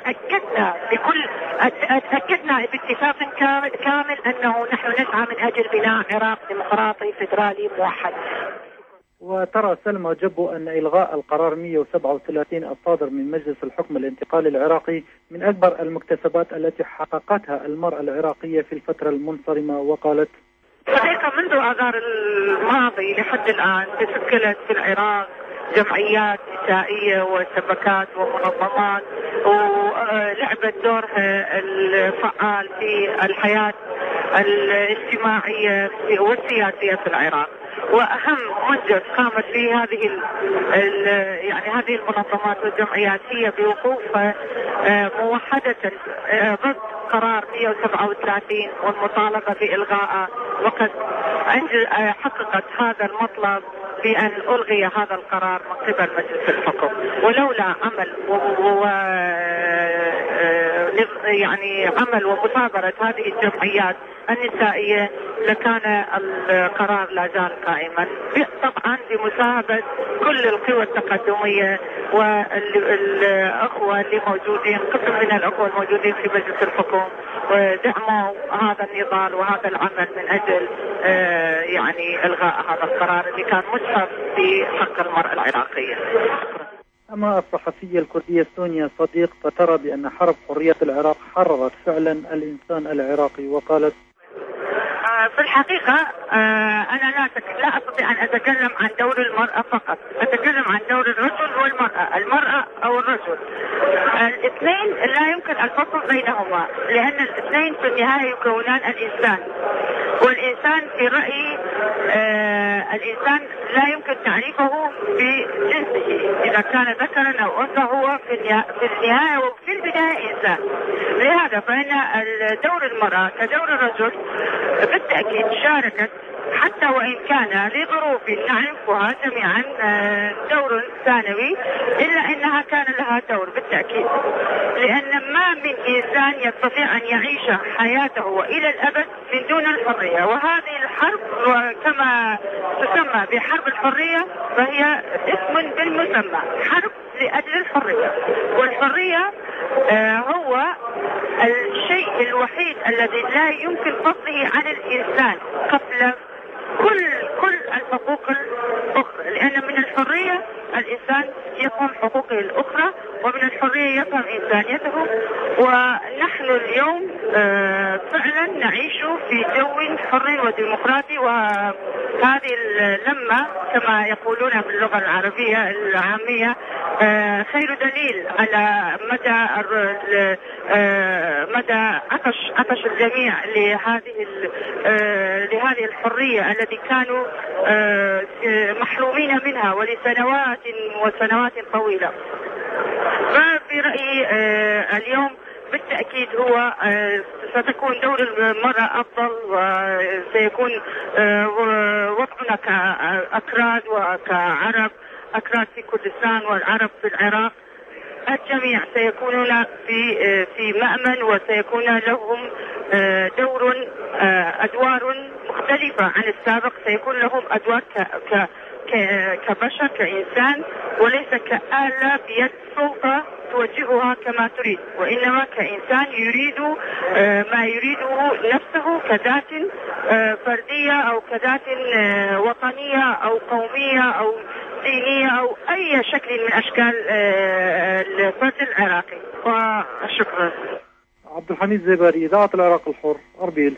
[SPEAKER 10] أكدنا باتفاق كامل أنه نحن نسعى من أجل بناء عراق ديمقراطي فيدرالي موحد.
[SPEAKER 9] وترى سلمى جبو أن إلغاء القرار 137 الصادر من مجلس الحكم الانتقالي العراقي من أكبر المكتسبات التي حققتها المرأة العراقية في الفترة المنصرمة. وقالت:
[SPEAKER 10] حقيقة منذ آذار الماضي لحد الآن تشكلت في العراق جمعيات نسائية وشبكات ومنظمات ولعبت دورها الفعال في الحياة الاجتماعية والسياسية في العراق. وأهم منجز قامت به هذه المنظمات والجمعيات هي بوقوفها موحدة ضد قرار 137 والمطالبة بإلغائه، وقد حققت هذا المطلب بأن ألغي هذا القرار من قبل مجلس الحكم. ولولا عمل ومثابرة هذه الجمعيات النسائية لكان القرار لا زال قائما، طبعا بمساعدة كل القوى التقدمية والأخوة اللي موجودين، قسم من الأخوة الموجودين في مجلس الحكم، ودعموا هذا النضال وهذا العمل من أجل إلغاء هذا القرار اللي كان مجحف في حق المرأة العراقية.
[SPEAKER 9] أما الصحفية الكردية سونيا صديق فترى بأن حرب حرية العراق حررت فعلا الإنسان العراقي، وقالت:
[SPEAKER 10] في الحقيقة أنا لا أستطيع أن أتكلم عن دور المرأة فقط، أتكلم عن دور الرجل والمرأة، المرأة أو الرجل. الاثنين لا يمكن الفصل بينهما، لأن الاثنين في النهاية يكونان الإنسان، والإنسان في رأيي الإنسان لا يمكن تعريفه بجنسه، إذا كان ذكرا أو أنثى هو في النهاية وفي البداية إنسان. لهذا فإن دور المرأة كدور الرجل بالتأكيد شاركت، حتى وإن كان لظروف نعرفها جميعا دور ثانوي، إلا أنها كان لها دور بالتأكيد، لأن ما من إنسان يستطيع أن يعيش حياته وإلى الأبد من دون الحرية. وهذه الحرب كما تسمى بحرب الحرية فهي اسم بالمسمى، حرب لأجل الحرية. والحرية هو الشيء الوحيد الذي لا يمكن فصله عن الإنسان قبل كل الحقوق الأخرى، لأن من الحرية الإنسان يفهم حقوقه الأخرى، ومن الحرية يفهم إنسانيته. ونحن اليوم فعلا نعيش في جو حر وديمقراطي، وهذه اللمة كما يقولون باللغة العربية العامية خير دليل على مدى عطش الجميع لهذه الحرية التي كانوا محرومين منها ولسنوات وسنوات طويلة. ففي رأيي اليوم بالتأكيد هو ستكون دور المرأة أفضل، وسيكون وضعنا كأكراد وكعرب، أكراد في كردستان والعرب في العراق، الجميع سيكونون في مأمن، وسيكون لهم أدوار مختلفة عن السابق. سيكون لهم أدوار كبشر كإنسان، وليس كآلة بيد سلطة توجهها كما تريد، وإنما كإنسان يريد ما يريده نفسه كذات فردية أو كذات وطنية أو قومية أو دينية أو أي شكل من أشكال الفرد العراقي. وشكرا.
[SPEAKER 9] عبد الحميد زباري، إذاعة العراق الحر، أربيل.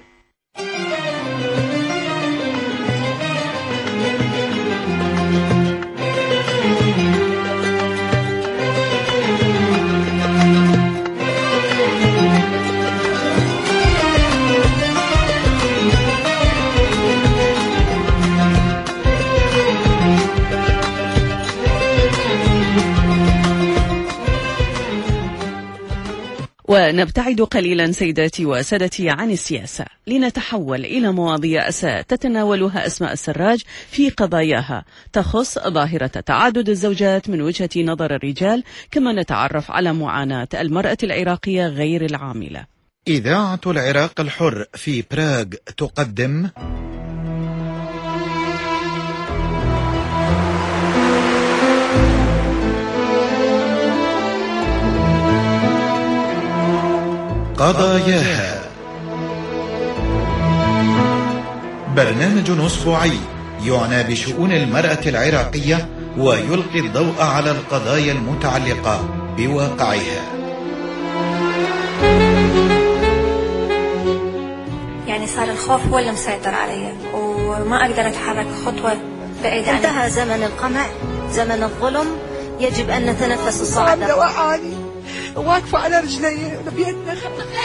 [SPEAKER 2] ونبتعد قليلا سيداتي وسادتي عن السياسة لنتحول إلى مواضيع ستتناولها أسماء السراج في قضاياها تخص ظاهرة تعدد الزوجات من وجهة نظر الرجال، كما نتعرف على معاناة المرأة العراقية غير العاملة.
[SPEAKER 11] إذاعة العراق الحر في براغ تقدم قضاياها، برنامج أسبوعي يعنى بشؤون المرأة العراقية ويلقي الضوء على القضايا المتعلقة بواقعها.
[SPEAKER 12] يعني صار الخوف هو اللي مسيطر علي، وما أقدر أتحرك خطوة بعيدة عنه. انتهى زمن القمع، زمن الظلم، يجب أن نتنفس الصعد.
[SPEAKER 13] واقفة على رجلي بيدنا.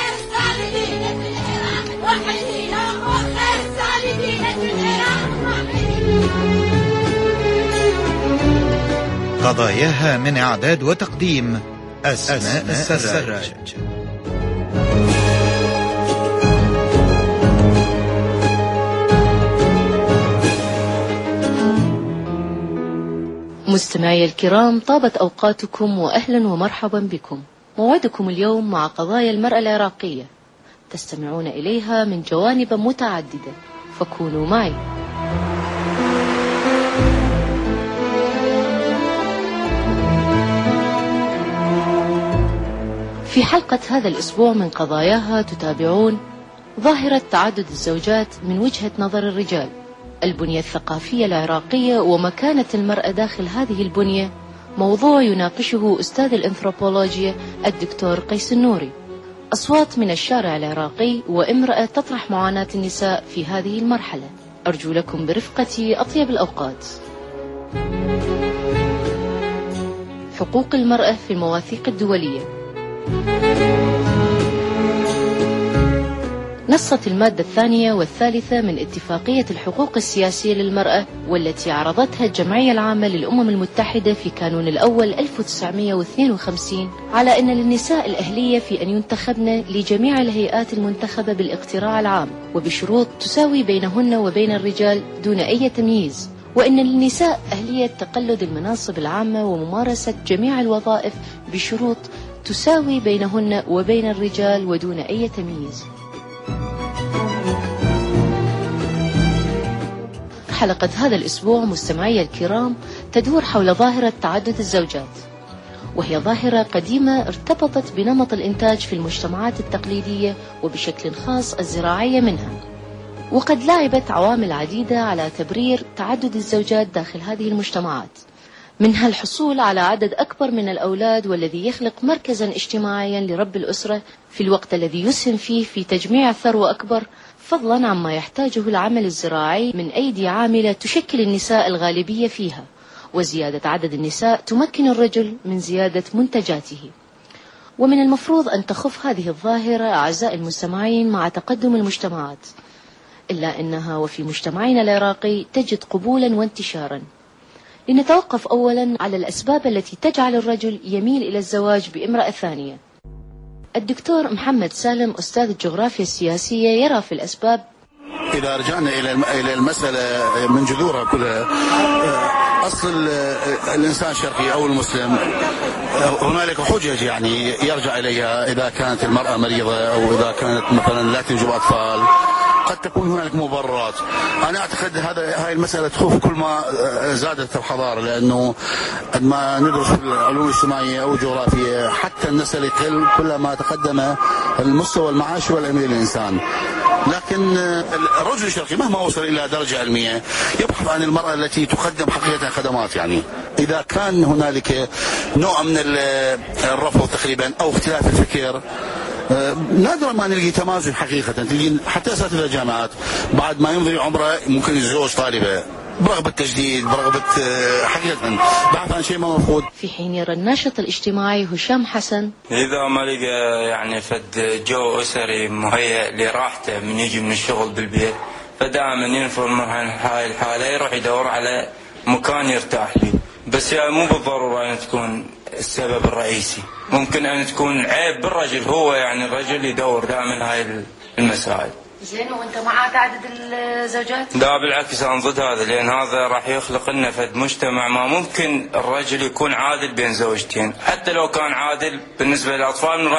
[SPEAKER 11] قضاياها من إعداد وتقديم أسماء السراج.
[SPEAKER 14] مستمعي الكرام، طابت أوقاتكم وأهلا ومرحبا بكم. موعدكم اليوم مع قضايا المرأة العراقية، تستمعون إليها من جوانب متعددة، فكونوا معي. في حلقة هذا الأسبوع من قضاياها تتابعون ظاهرة تعدد الزوجات من وجهة نظر الرجال، البنية الثقافية العراقية ومكانة المرأة داخل هذه البنية، موضوع يناقشه أستاذ الأنثروبولوجيا الدكتور قيس النوري. أصوات من الشارع العراقي وامرأة تطرح معاناة النساء في هذه المرحلة. أرجو لكم برفقتي أطيب الأوقات. حقوق المرأة في المواثيق الدولية. نصت المادة 2 والثالثة من اتفاقية الحقوق السياسية للمرأة، والتي عرضتها الجمعية العامة للأمم المتحدة في كانون الأول 1952، على أن للنساء الأهلية في أن ينتخبن لجميع الهيئات المنتخبة بالاقتراع العام، وبشروط تساوي بينهن وبين الرجال دون أي تمييز، وأن للنساء أهلية تقلد المناصب العامة وممارسة جميع الوظائف بشروط تساوي بينهن وبين الرجال ودون أي تمييز. حلقة هذا الأسبوع مستمعي الكرام تدور حول ظاهرة تعدد الزوجات، وهي ظاهرة قديمة ارتبطت بنمط الإنتاج في المجتمعات التقليدية وبشكل خاص الزراعية منها، وقد لعبت عوامل عديدة على تبرير تعدد الزوجات داخل هذه المجتمعات، منها الحصول على عدد أكبر من الأولاد، والذي يخلق مركزا اجتماعيا لرب الأسرة في الوقت الذي يسهم فيه في تجميع ثروة أكبر، فضلا عما يحتاجه العمل الزراعي من أيدي عاملة تشكل النساء الغالبية فيها، وزيادة عدد النساء تمكن الرجل من زيادة منتجاته. ومن المفروض أن تخف هذه الظاهرة أعزائي المستمعين مع تقدم المجتمعات، إلا أنها وفي مجتمعنا العراقي تجد قبولا وانتشارا. لنتوقف أولا على الأسباب التي تجعل الرجل يميل إلى الزواج بامرأة ثانية. الدكتور محمد سالم أستاذ الجغرافيا السياسية يرى في الأسباب:
[SPEAKER 15] إذا رجعنا إلى المسألة من جذورها كلها، أصل الإنسان الشرقي أو المسلم هنالك حجج يعني يرجع إليها إذا كانت المرأة مريضة أو إذا كانت مثلا لا تنجب أطفال، قد تكون هنالك مبررات. أنا أعتقد هاي المسألة تخوف كل ما زادت الحضارة، لأنه قد ما ندرس العلوم الاجتماعية أو الجغرافية حتى النسل يقل كلما تقدم المستوى المعاشي والعلمي للإنسان. لكن الرجل الشرقي مهما وصل إلى درجة علمية يبحث عن المرأة التي تقدم حقيقة خدمات. يعني إذا كان هنالك نوع من الرفض تقريبا أو اختلاف الفكر، نادرا ما نلقي تمازج حقيقة. تلقي حتى أساتذة الجامعات بعد ما يمضي عمره ممكن يتزوج طالبة برغبة تجديد، برغبة حقيقة بحث عن شيء ما مرفوض.
[SPEAKER 14] في حين يرى الناشط الاجتماعي هشام حسن:
[SPEAKER 16] إذا ما لقى يعني فد جو أسري مهيئ لراحته من يجي من الشغل بالبيت، فدائما ينفر من هاي الحالة يروح يدور على مكان يرتاح له. بس يعني مو بالضرورة أن تكون السبب الرئيسي، ممكن أن تكون عيب بالرجل، هو يعني الرجل يدور دائما هاي المسائل.
[SPEAKER 14] زين، وانت مع تعدد الزوجات؟
[SPEAKER 16] لا بالعكس، انا ضد هذا، لان هذا راح يخلق لنا فد مجتمع ما ممكن الرجل يكون عادل بين زوجتين، حتى لو كان عادل بالنسبه للاطفال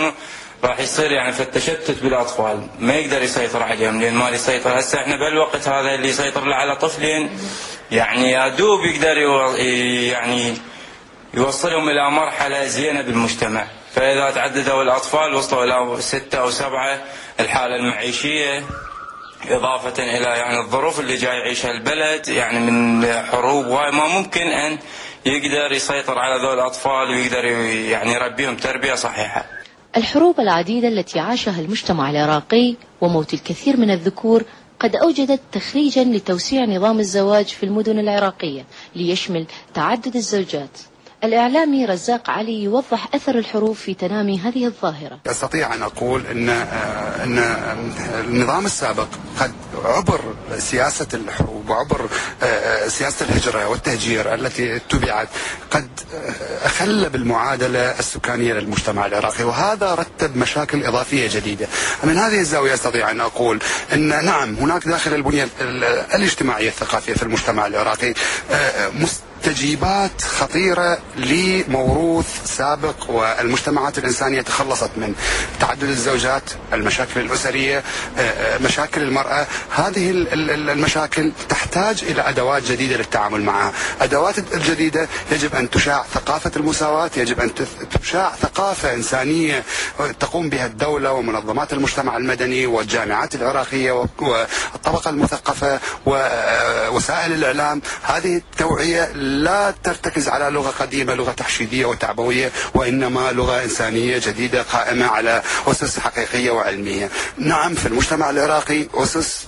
[SPEAKER 16] راح يصير يعني في التشتت بالاطفال، ما يقدر يسيطر عليهم، لان ما يسيطر هسه احنا بالوقت هذا اللي يسيطر له على طفلين يعني يا دوب يقدر يعني يوصلهم الى مرحله زينه بالمجتمع. فاذا تعددوا الاطفال وصلوا الى 6 أو 7، الحاله المعيشيه اضافه الى يعني الظروف اللي جاي يعيشها البلد يعني من حروب، وما ممكن ان يقدر يسيطر على ذول الاطفال ويقدر يعني يربيهم تربيه صحيحه.
[SPEAKER 14] الحروب العديدة التي عاشها المجتمع العراقي وموت الكثير من الذكور قد أوجدت تخريجا لتوسيع نظام الزواج في المدن العراقية ليشمل تعدد الزوجات. الإعلامي رزاق علي يوضح أثر الحروب في تنامي هذه الظاهرة.
[SPEAKER 17] أستطيع أن أقول أن النظام السابق قد عبر سياسة الحروب وعبر سياسة الهجرة والتهجير التي اتبعت، قد أخل بالمعادلة السكانية للمجتمع العراقي، وهذا رتب مشاكل إضافية جديدة. من هذه الزاوية أستطيع أن أقول أن نعم هناك داخل البنية الاجتماعية الثقافية في المجتمع العراقي تجيبات خطيرة لموروث سابق والمجتمعات الإنسانية تخلصت من تعدد الزوجات، المشاكل الأسرية، مشاكل المرأة. هذه المشاكل تحتاج إلى أدوات جديدة للتعامل معها. أدوات الجديدة يجب أن تشاع ثقافة المساواة، يجب أن تشاع ثقافة إنسانية تقوم بها الدولة ومنظمات المجتمع المدني والجامعات العراقية والطبقة المثقفة ووسائل الإعلام. هذه التوعية لا ترتكز على لغة قديمة، لغة تحشيدية وتعبوية، وإنما لغة إنسانية جديدة قائمة على أسس حقيقية وعلمية. نعم في المجتمع العراقي أسس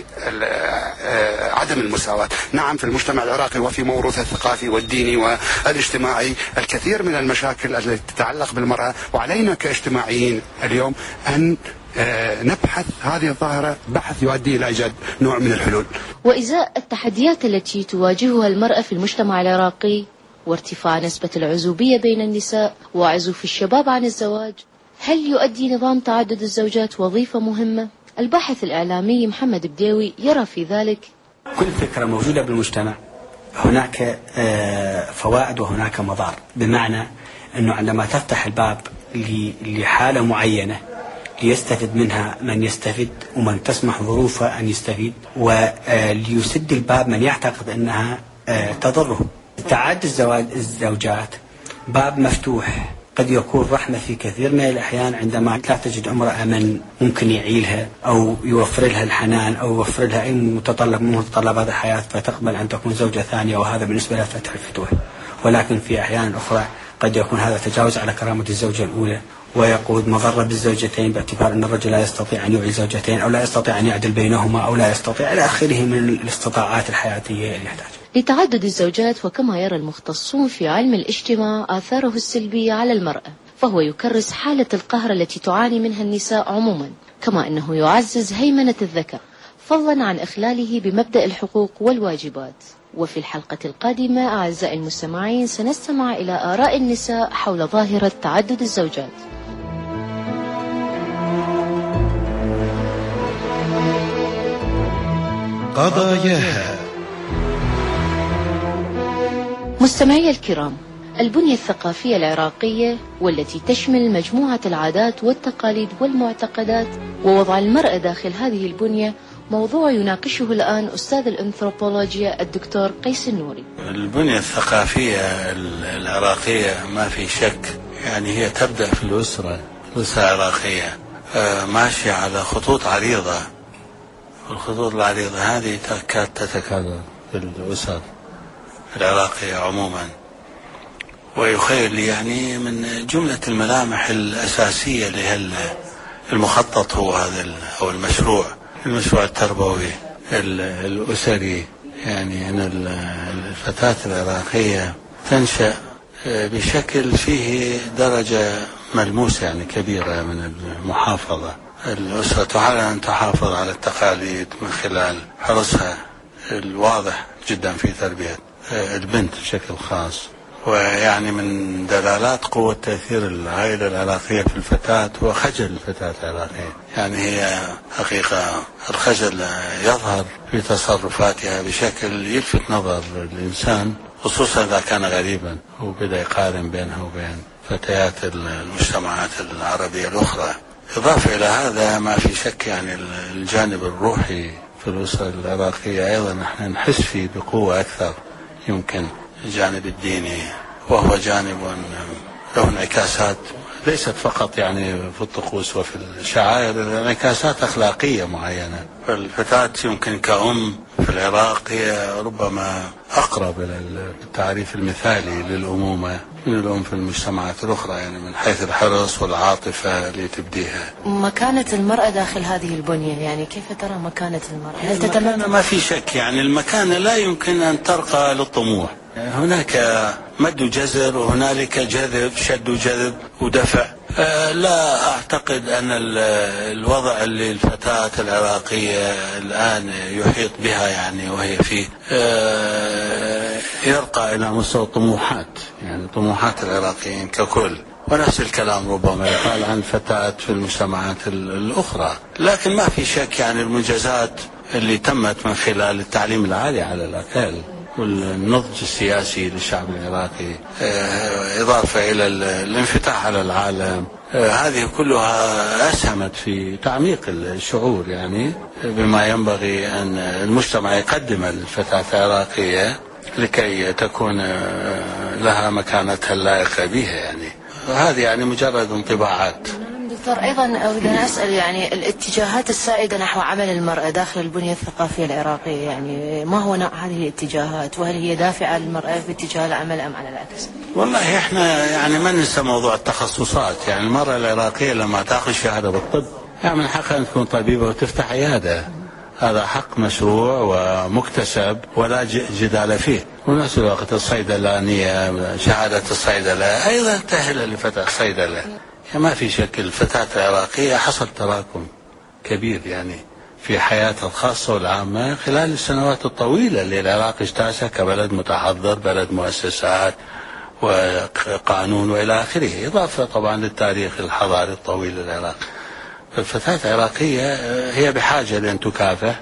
[SPEAKER 17] لعدم المساواة، نعم في المجتمع العراقي وفي موروثه الثقافي والديني والاجتماعي الكثير من المشاكل التي تتعلق بالمرأة، وعلينا كاجتماعيين اليوم أن نبحث هذه الظاهرة بحث يؤدي إلى إيجاد نوع من الحلول.
[SPEAKER 14] وإزاء التحديات التي تواجهها المرأة في المجتمع العراقي وارتفاع نسبة العزوبية بين النساء وعزوف الشباب عن الزواج، هل يؤدي نظام تعدد الزوجات وظيفة مهمة؟ الباحث الإعلامي محمد بديوي يرى في ذلك:
[SPEAKER 18] كل فكرة موجودة بالمجتمع هناك فوائد وهناك مضار، بمعنى أنه عندما تفتح الباب لحالة معينة ليستفد منها من يستفيد ومن تسمح ظروفه أن يستفيد، وليسد الباب من يعتقد أنها تضره. تعدد الزوجات باب مفتوح، قد يكون رحمة في كثير من الأحيان عندما لا تجد امرأة من ممكن يعيلها أو يوفر لها الحنان أو يوفر لها أي متطلب من متطلبات الحياة، فتقبل أن تكون زوجة ثانية، وهذا بالنسبة لها فتح الفتوح. ولكن في أحيان أخرى قد يكون هذا تجاوز على كرامة الزوجة الأولى، ويقود مضرة بالزوجتين باعتبار أن الرجل لا يستطيع أن يعيل زوجتين أو لا يستطيع أن يعدل بينهما أو لا يستطيع إلى آخره من الاستطاعات الحياتية اللي يحتاجها.
[SPEAKER 14] لتعدد الزوجات، وكما يرى المختصون في علم الاجتماع آثاره السلبية على المرأة، فهو يكرس حالة القهر التي تعاني منها النساء عموما، كما أنه يعزز هيمنة الذكر فضلا عن إخلاله بمبدأ الحقوق والواجبات. وفي الحلقة القادمة أعزائي المستمعين سنستمع إلى آراء النساء حول ظاهرة تعدد الزوجات.
[SPEAKER 11] قضاياها.
[SPEAKER 14] مستمعي الكرام، البنية الثقافية العراقية والتي تشمل مجموعة العادات والتقاليد والمعتقدات ووضع المرأة داخل هذه البنية موضوع يناقشه الآن أستاذ الأنثروبولوجيا الدكتور قيس النوري.
[SPEAKER 19] البنية الثقافية العراقية ما في شك يعني هي تبدأ في الأسرة العراقية، ماشية على خطوط عريضة، والخطوط العريضة هذه تكاد تتكرر في الأسر العراقية عموما. ويخيل لي يعني من جملة الملامح الأساسية للمخطط هو هذا أو المشروع التربوي الأسري، يعني أن الفتاة العراقية تنشأ بشكل فيه درجة ملموسة يعني كبيرة من المحافظة. الأسرة تحاول أن تحافظ على التقاليد من خلال حرصها الواضح جدا في تربية البنت بشكل خاص. ويعني من دلالات قوة تأثير العائلة العراقية في الفتاة هو خجل الفتاة العراقية، يعني هي حقيقة الخجل يظهر في تصرفاتها بشكل يلفت نظر الإنسان، خصوصا إذا كان غريبا وبدأ يقارن بينها وبين فتيات المجتمعات العربية الأخرى. إضافة إلى هذا ما في شك يعني الجانب الروحي في الأسرة العراقية أيضا نحن نحس فيه بقوة أكثر، يمكن الجانب الديني، وهو جانب له انعكاسات ليست فقط يعني في الطقوس وفي الشعائر، انعكاسات أخلاقية معينة. فالفتاة يمكن كأم في العراق هي ربما أقرب إلى التعريف المثالي للأمومة من الأم في المجتمعات الأخرى، يعني من حيث الحرص والعاطفة اللي تبديها.
[SPEAKER 14] مكانة المرأة داخل هذه البنية، يعني كيف ترى مكانة المرأة؟ هل تتمنى؟
[SPEAKER 19] ما في شك يعني المكانة لا يمكن أن ترقى للطموح، هناك مد وجزر وهنالك جذب، شد وجذب ودفع. لا أعتقد أن الوضع اللي الفتاة العراقية الآن يحيط بها يعني وهي فيه يرقى إلى مستوى الطموحات، يعني طموحات العراقيين ككل. ونفس الكلام ربما يقال عن الفتاة في المجتمعات الأخرى. لكن ما في شك يعني المنجزات اللي تمت من خلال التعليم العالي على الأقل والنضج السياسي للشعب العراقي، إضافة إلى الانفتاح على العالم، هذه كلها أسهمت في تعميق الشعور يعني بما ينبغي أن المجتمع يقدم الفتاة العراقية لكي تكون لها مكانتها اللائقة بها يعني. هذه يعني مجرد انطباعات.
[SPEAKER 14] دكتور أيضا أود أن أسأل يعني الاتجاهات السائدة نحو عمل المرأة داخل البنية الثقافية العراقية، يعني ما هو نوع هذه الاتجاهات، وهل هي دافعة للمرأة في اتجاه العمل أم على العكس؟
[SPEAKER 19] والله احنا يعني ما ننسى موضوع التخصصات. يعني المرأة العراقية لما تأخذ شهادة بالطب يعني من حقها أن تكون طبيبة وتفتح عيادة، هذا حق مشروع ومكتسب ولا جدال فيه. ونفس الوقت الصيدلانية شهادة الصيدلة أيضا تأهل لفتاة الصيدلة. يعني ما في شك الفتاة العراقية حصل تراكم كبير يعني في حياتها الخاصة والعامة خلال السنوات الطويلة اللي العراق اجتازها كبلد متحضر، بلد مؤسسات وقانون وإلى آخره، إضافة طبعا للتاريخ الحضاري الطويل للعراق. الفتاة العراقية هي بحاجة لأن تكافح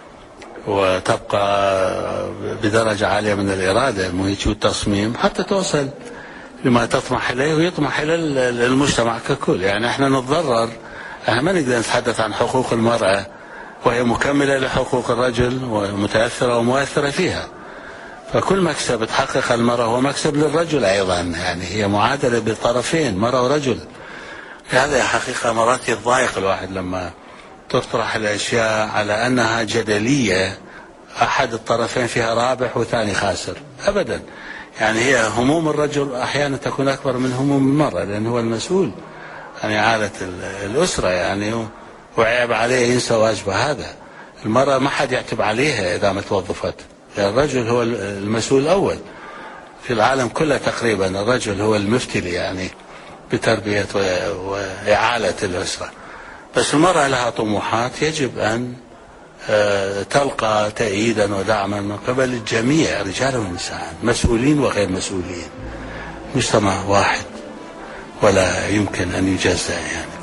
[SPEAKER 19] وتبقى بدرجة عالية من الإرادة والتصميم حتى توصل لما تطمح إليه ويطمح إلى المجتمع ككل. يعني احنا نتضرر، احنا ما نقدر نتحدث عن حقوق المرأة وهي مكملة لحقوق الرجل ومتأثرة ومؤثرة فيها. فكل مكسب تحقق المرأة هو مكسب للرجل أيضا، يعني هي معادلة بالطرفين مرأة ورجل. هذا حقيقة مرات يضايق الواحد لما تطرح الأشياء على أنها جدلية، أحد الطرفين فيها رابح وثاني خاسر. أبدا، يعني هي هموم الرجل أحيانا تكون أكبر من هموم المرأة، لأنه هو المسؤول عن إعالة الأسرة يعني، وعيب عليه ينسى واجبه. هذا المرأة ما حد يعتب عليها إذا ما توظفت، يعني الرجل هو المسؤول الأول في العالم كله تقريبا. الرجل هو المفتلي يعني بتربية وإعالة الأسرة، بس المرأة لها طموحات يجب أن تلقى تأييدا ودعما من قبل الجميع، رجال ونساء، مسؤولين وغير مسؤولين. مجتمع واحد ولا يمكن أن يجزأ يعني.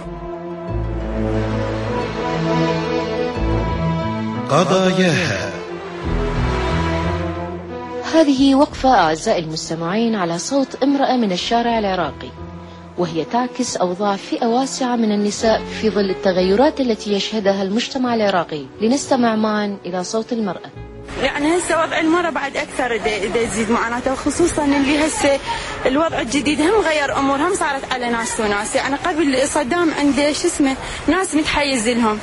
[SPEAKER 11] قضاياها.
[SPEAKER 14] هذه وقفة أعزائي المستمعين على صوت امرأة من الشارع العراقي، وهي تعكس أوضاع فئة واسعة من النساء في ظل التغيرات التي يشهدها المجتمع العراقي. لنستمع معا إلى صوت المرأة.
[SPEAKER 20] يعني هسه وضع المرأة بعد أكثر دا يزيد معاناته، خصوصا اللي هسه الوضع الجديد هم غير أمور، هم صارت على ناس وناس. يعني قبل صدام عنده شو اسمه ناس متحيز لهم،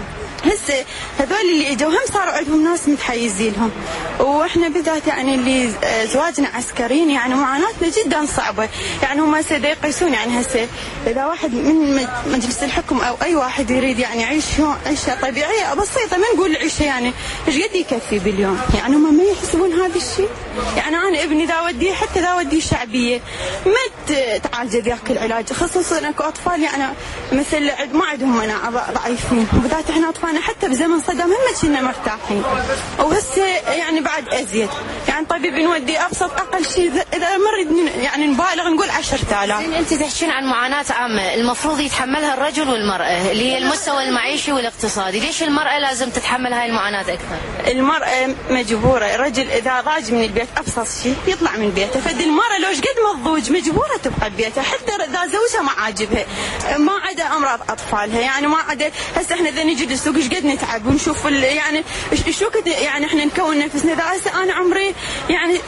[SPEAKER 20] هسه هذول اللي اجوا هم صاروا عندهم ناس متحيزين لهم. واحنا بالذات يعني اللي زواجنا عسكريين يعني معاناتنا جدا صعبه. يعني هم هسه يقيسون، يعني هسه اذا واحد من مجلس الحكم او اي واحد يريد يعني يعيش عيشه طبيعيه بسيطه، ما نقول عيشه يعني ايش قد يكفي باليوم، يعني هم ما يحسبون هذا الشيء. يعني انا ابني اذا اوديه حتى اذا اوديه شعبيه ما تعالج ذاك العلاج، خصوصا اكو اطفال يعني مثل ما عندهم مناعه ضعيفين، وبالذات احنا اطفالنا حتى بزمن صدام هم كنا مرتاحين، وهسه يعني بعد ازيد. يعني طبيب نودي ابسط اقل شيء اذا مريض يعني نبالغ نقول 10,000.
[SPEAKER 14] انت تحكين عن معاناه عامه المفروض يتحملها الرجل والمراه اللي هي المستوى المعيشي والاقتصادي، ليش المراه لازم تتحمل هاي المعاناه اكثر؟
[SPEAKER 20] المراه مجبوره، الرجل اذا ضاج من البيت ابسط شيء يطلع من بيته، فد المراه لو قد ما تضوج مجبوره تبقى ببيتها حتى اذا زوجها ما عاجبها، ما عدا امراض اطفالها، يعني ما عدا. هسه احنا اذا نجي للسوق ايش قد نتعب ونشوف يعني شو كنت يعني احنا نكون نفسنا. اذا هسه انا عمري يعني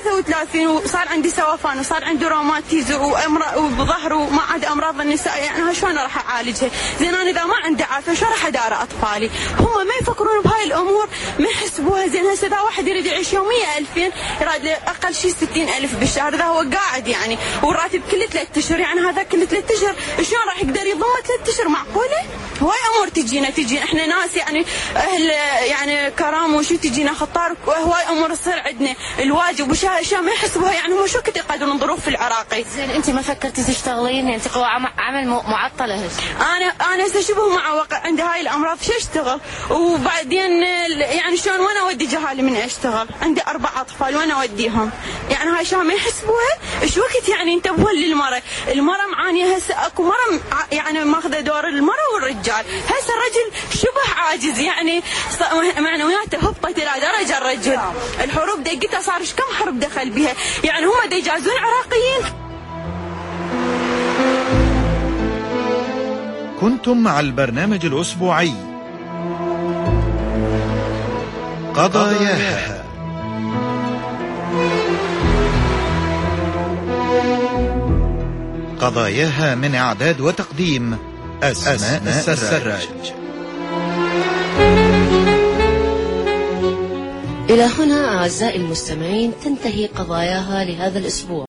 [SPEAKER 20] 33 وصار عندي سوفان وصار عندي روماتيزم وبظهر وما عدا امراض النساء، يعني شلون راح اعالجها؟ زين انا اذا ما عندي عافيه شو راح ادار اطفالي؟ هم ما يفكرون بهاي الامور، ما يحسبوها. زين هسه اذا واحد يريد يعيش يوميا 2000 يراد له اقل شيء 60,000 بالشهر، اذا هو قاعد يعني والراتب كل 3 اشهر، يعني هذا كل 3 اشهر شلون راح يقدر يضم 3 اشهر؟ معقوله؟ هواي امور تجينا احنا ناس يعني اهل يعني كرام وشو تجينا خطار، وهواي امور تصير عندنا الواجب واشياء ما يحسبوها. يعني هم شو كنت يقدرون الظروف العراقي.
[SPEAKER 14] زين انت ما فكرتي تشتغلين؟ يعني قوى عمل معطله هسه.
[SPEAKER 20] انا هسه شبه مع واقع عندي هاي الامراض شو اشتغل؟ وبعدين يعني شلون وانا اودي جهالي من اشتغل؟ عندي 4 اطفال وانا اوديهم، يعني هاي شو ما يحسبوها. ايش وقت يعني ينتبهون للمراه؟ المراه معانيه هسه، اكو مراه يعني ماخذه دور المراه والرجال. هسه الرجل شبه عاجز، يعني معنوياته هبطت الى درجه الرجل. الحروب دقتها صار كم حرب دخل بها، يعني هم دا يجازون عراقيين.
[SPEAKER 11] كنتم مع البرنامج الأسبوعي قضاياها. قضاياها من إعداد وتقديم أسماء السراج.
[SPEAKER 14] إلى هنا أعزائي المستمعين تنتهي قضاياها لهذا الأسبوع،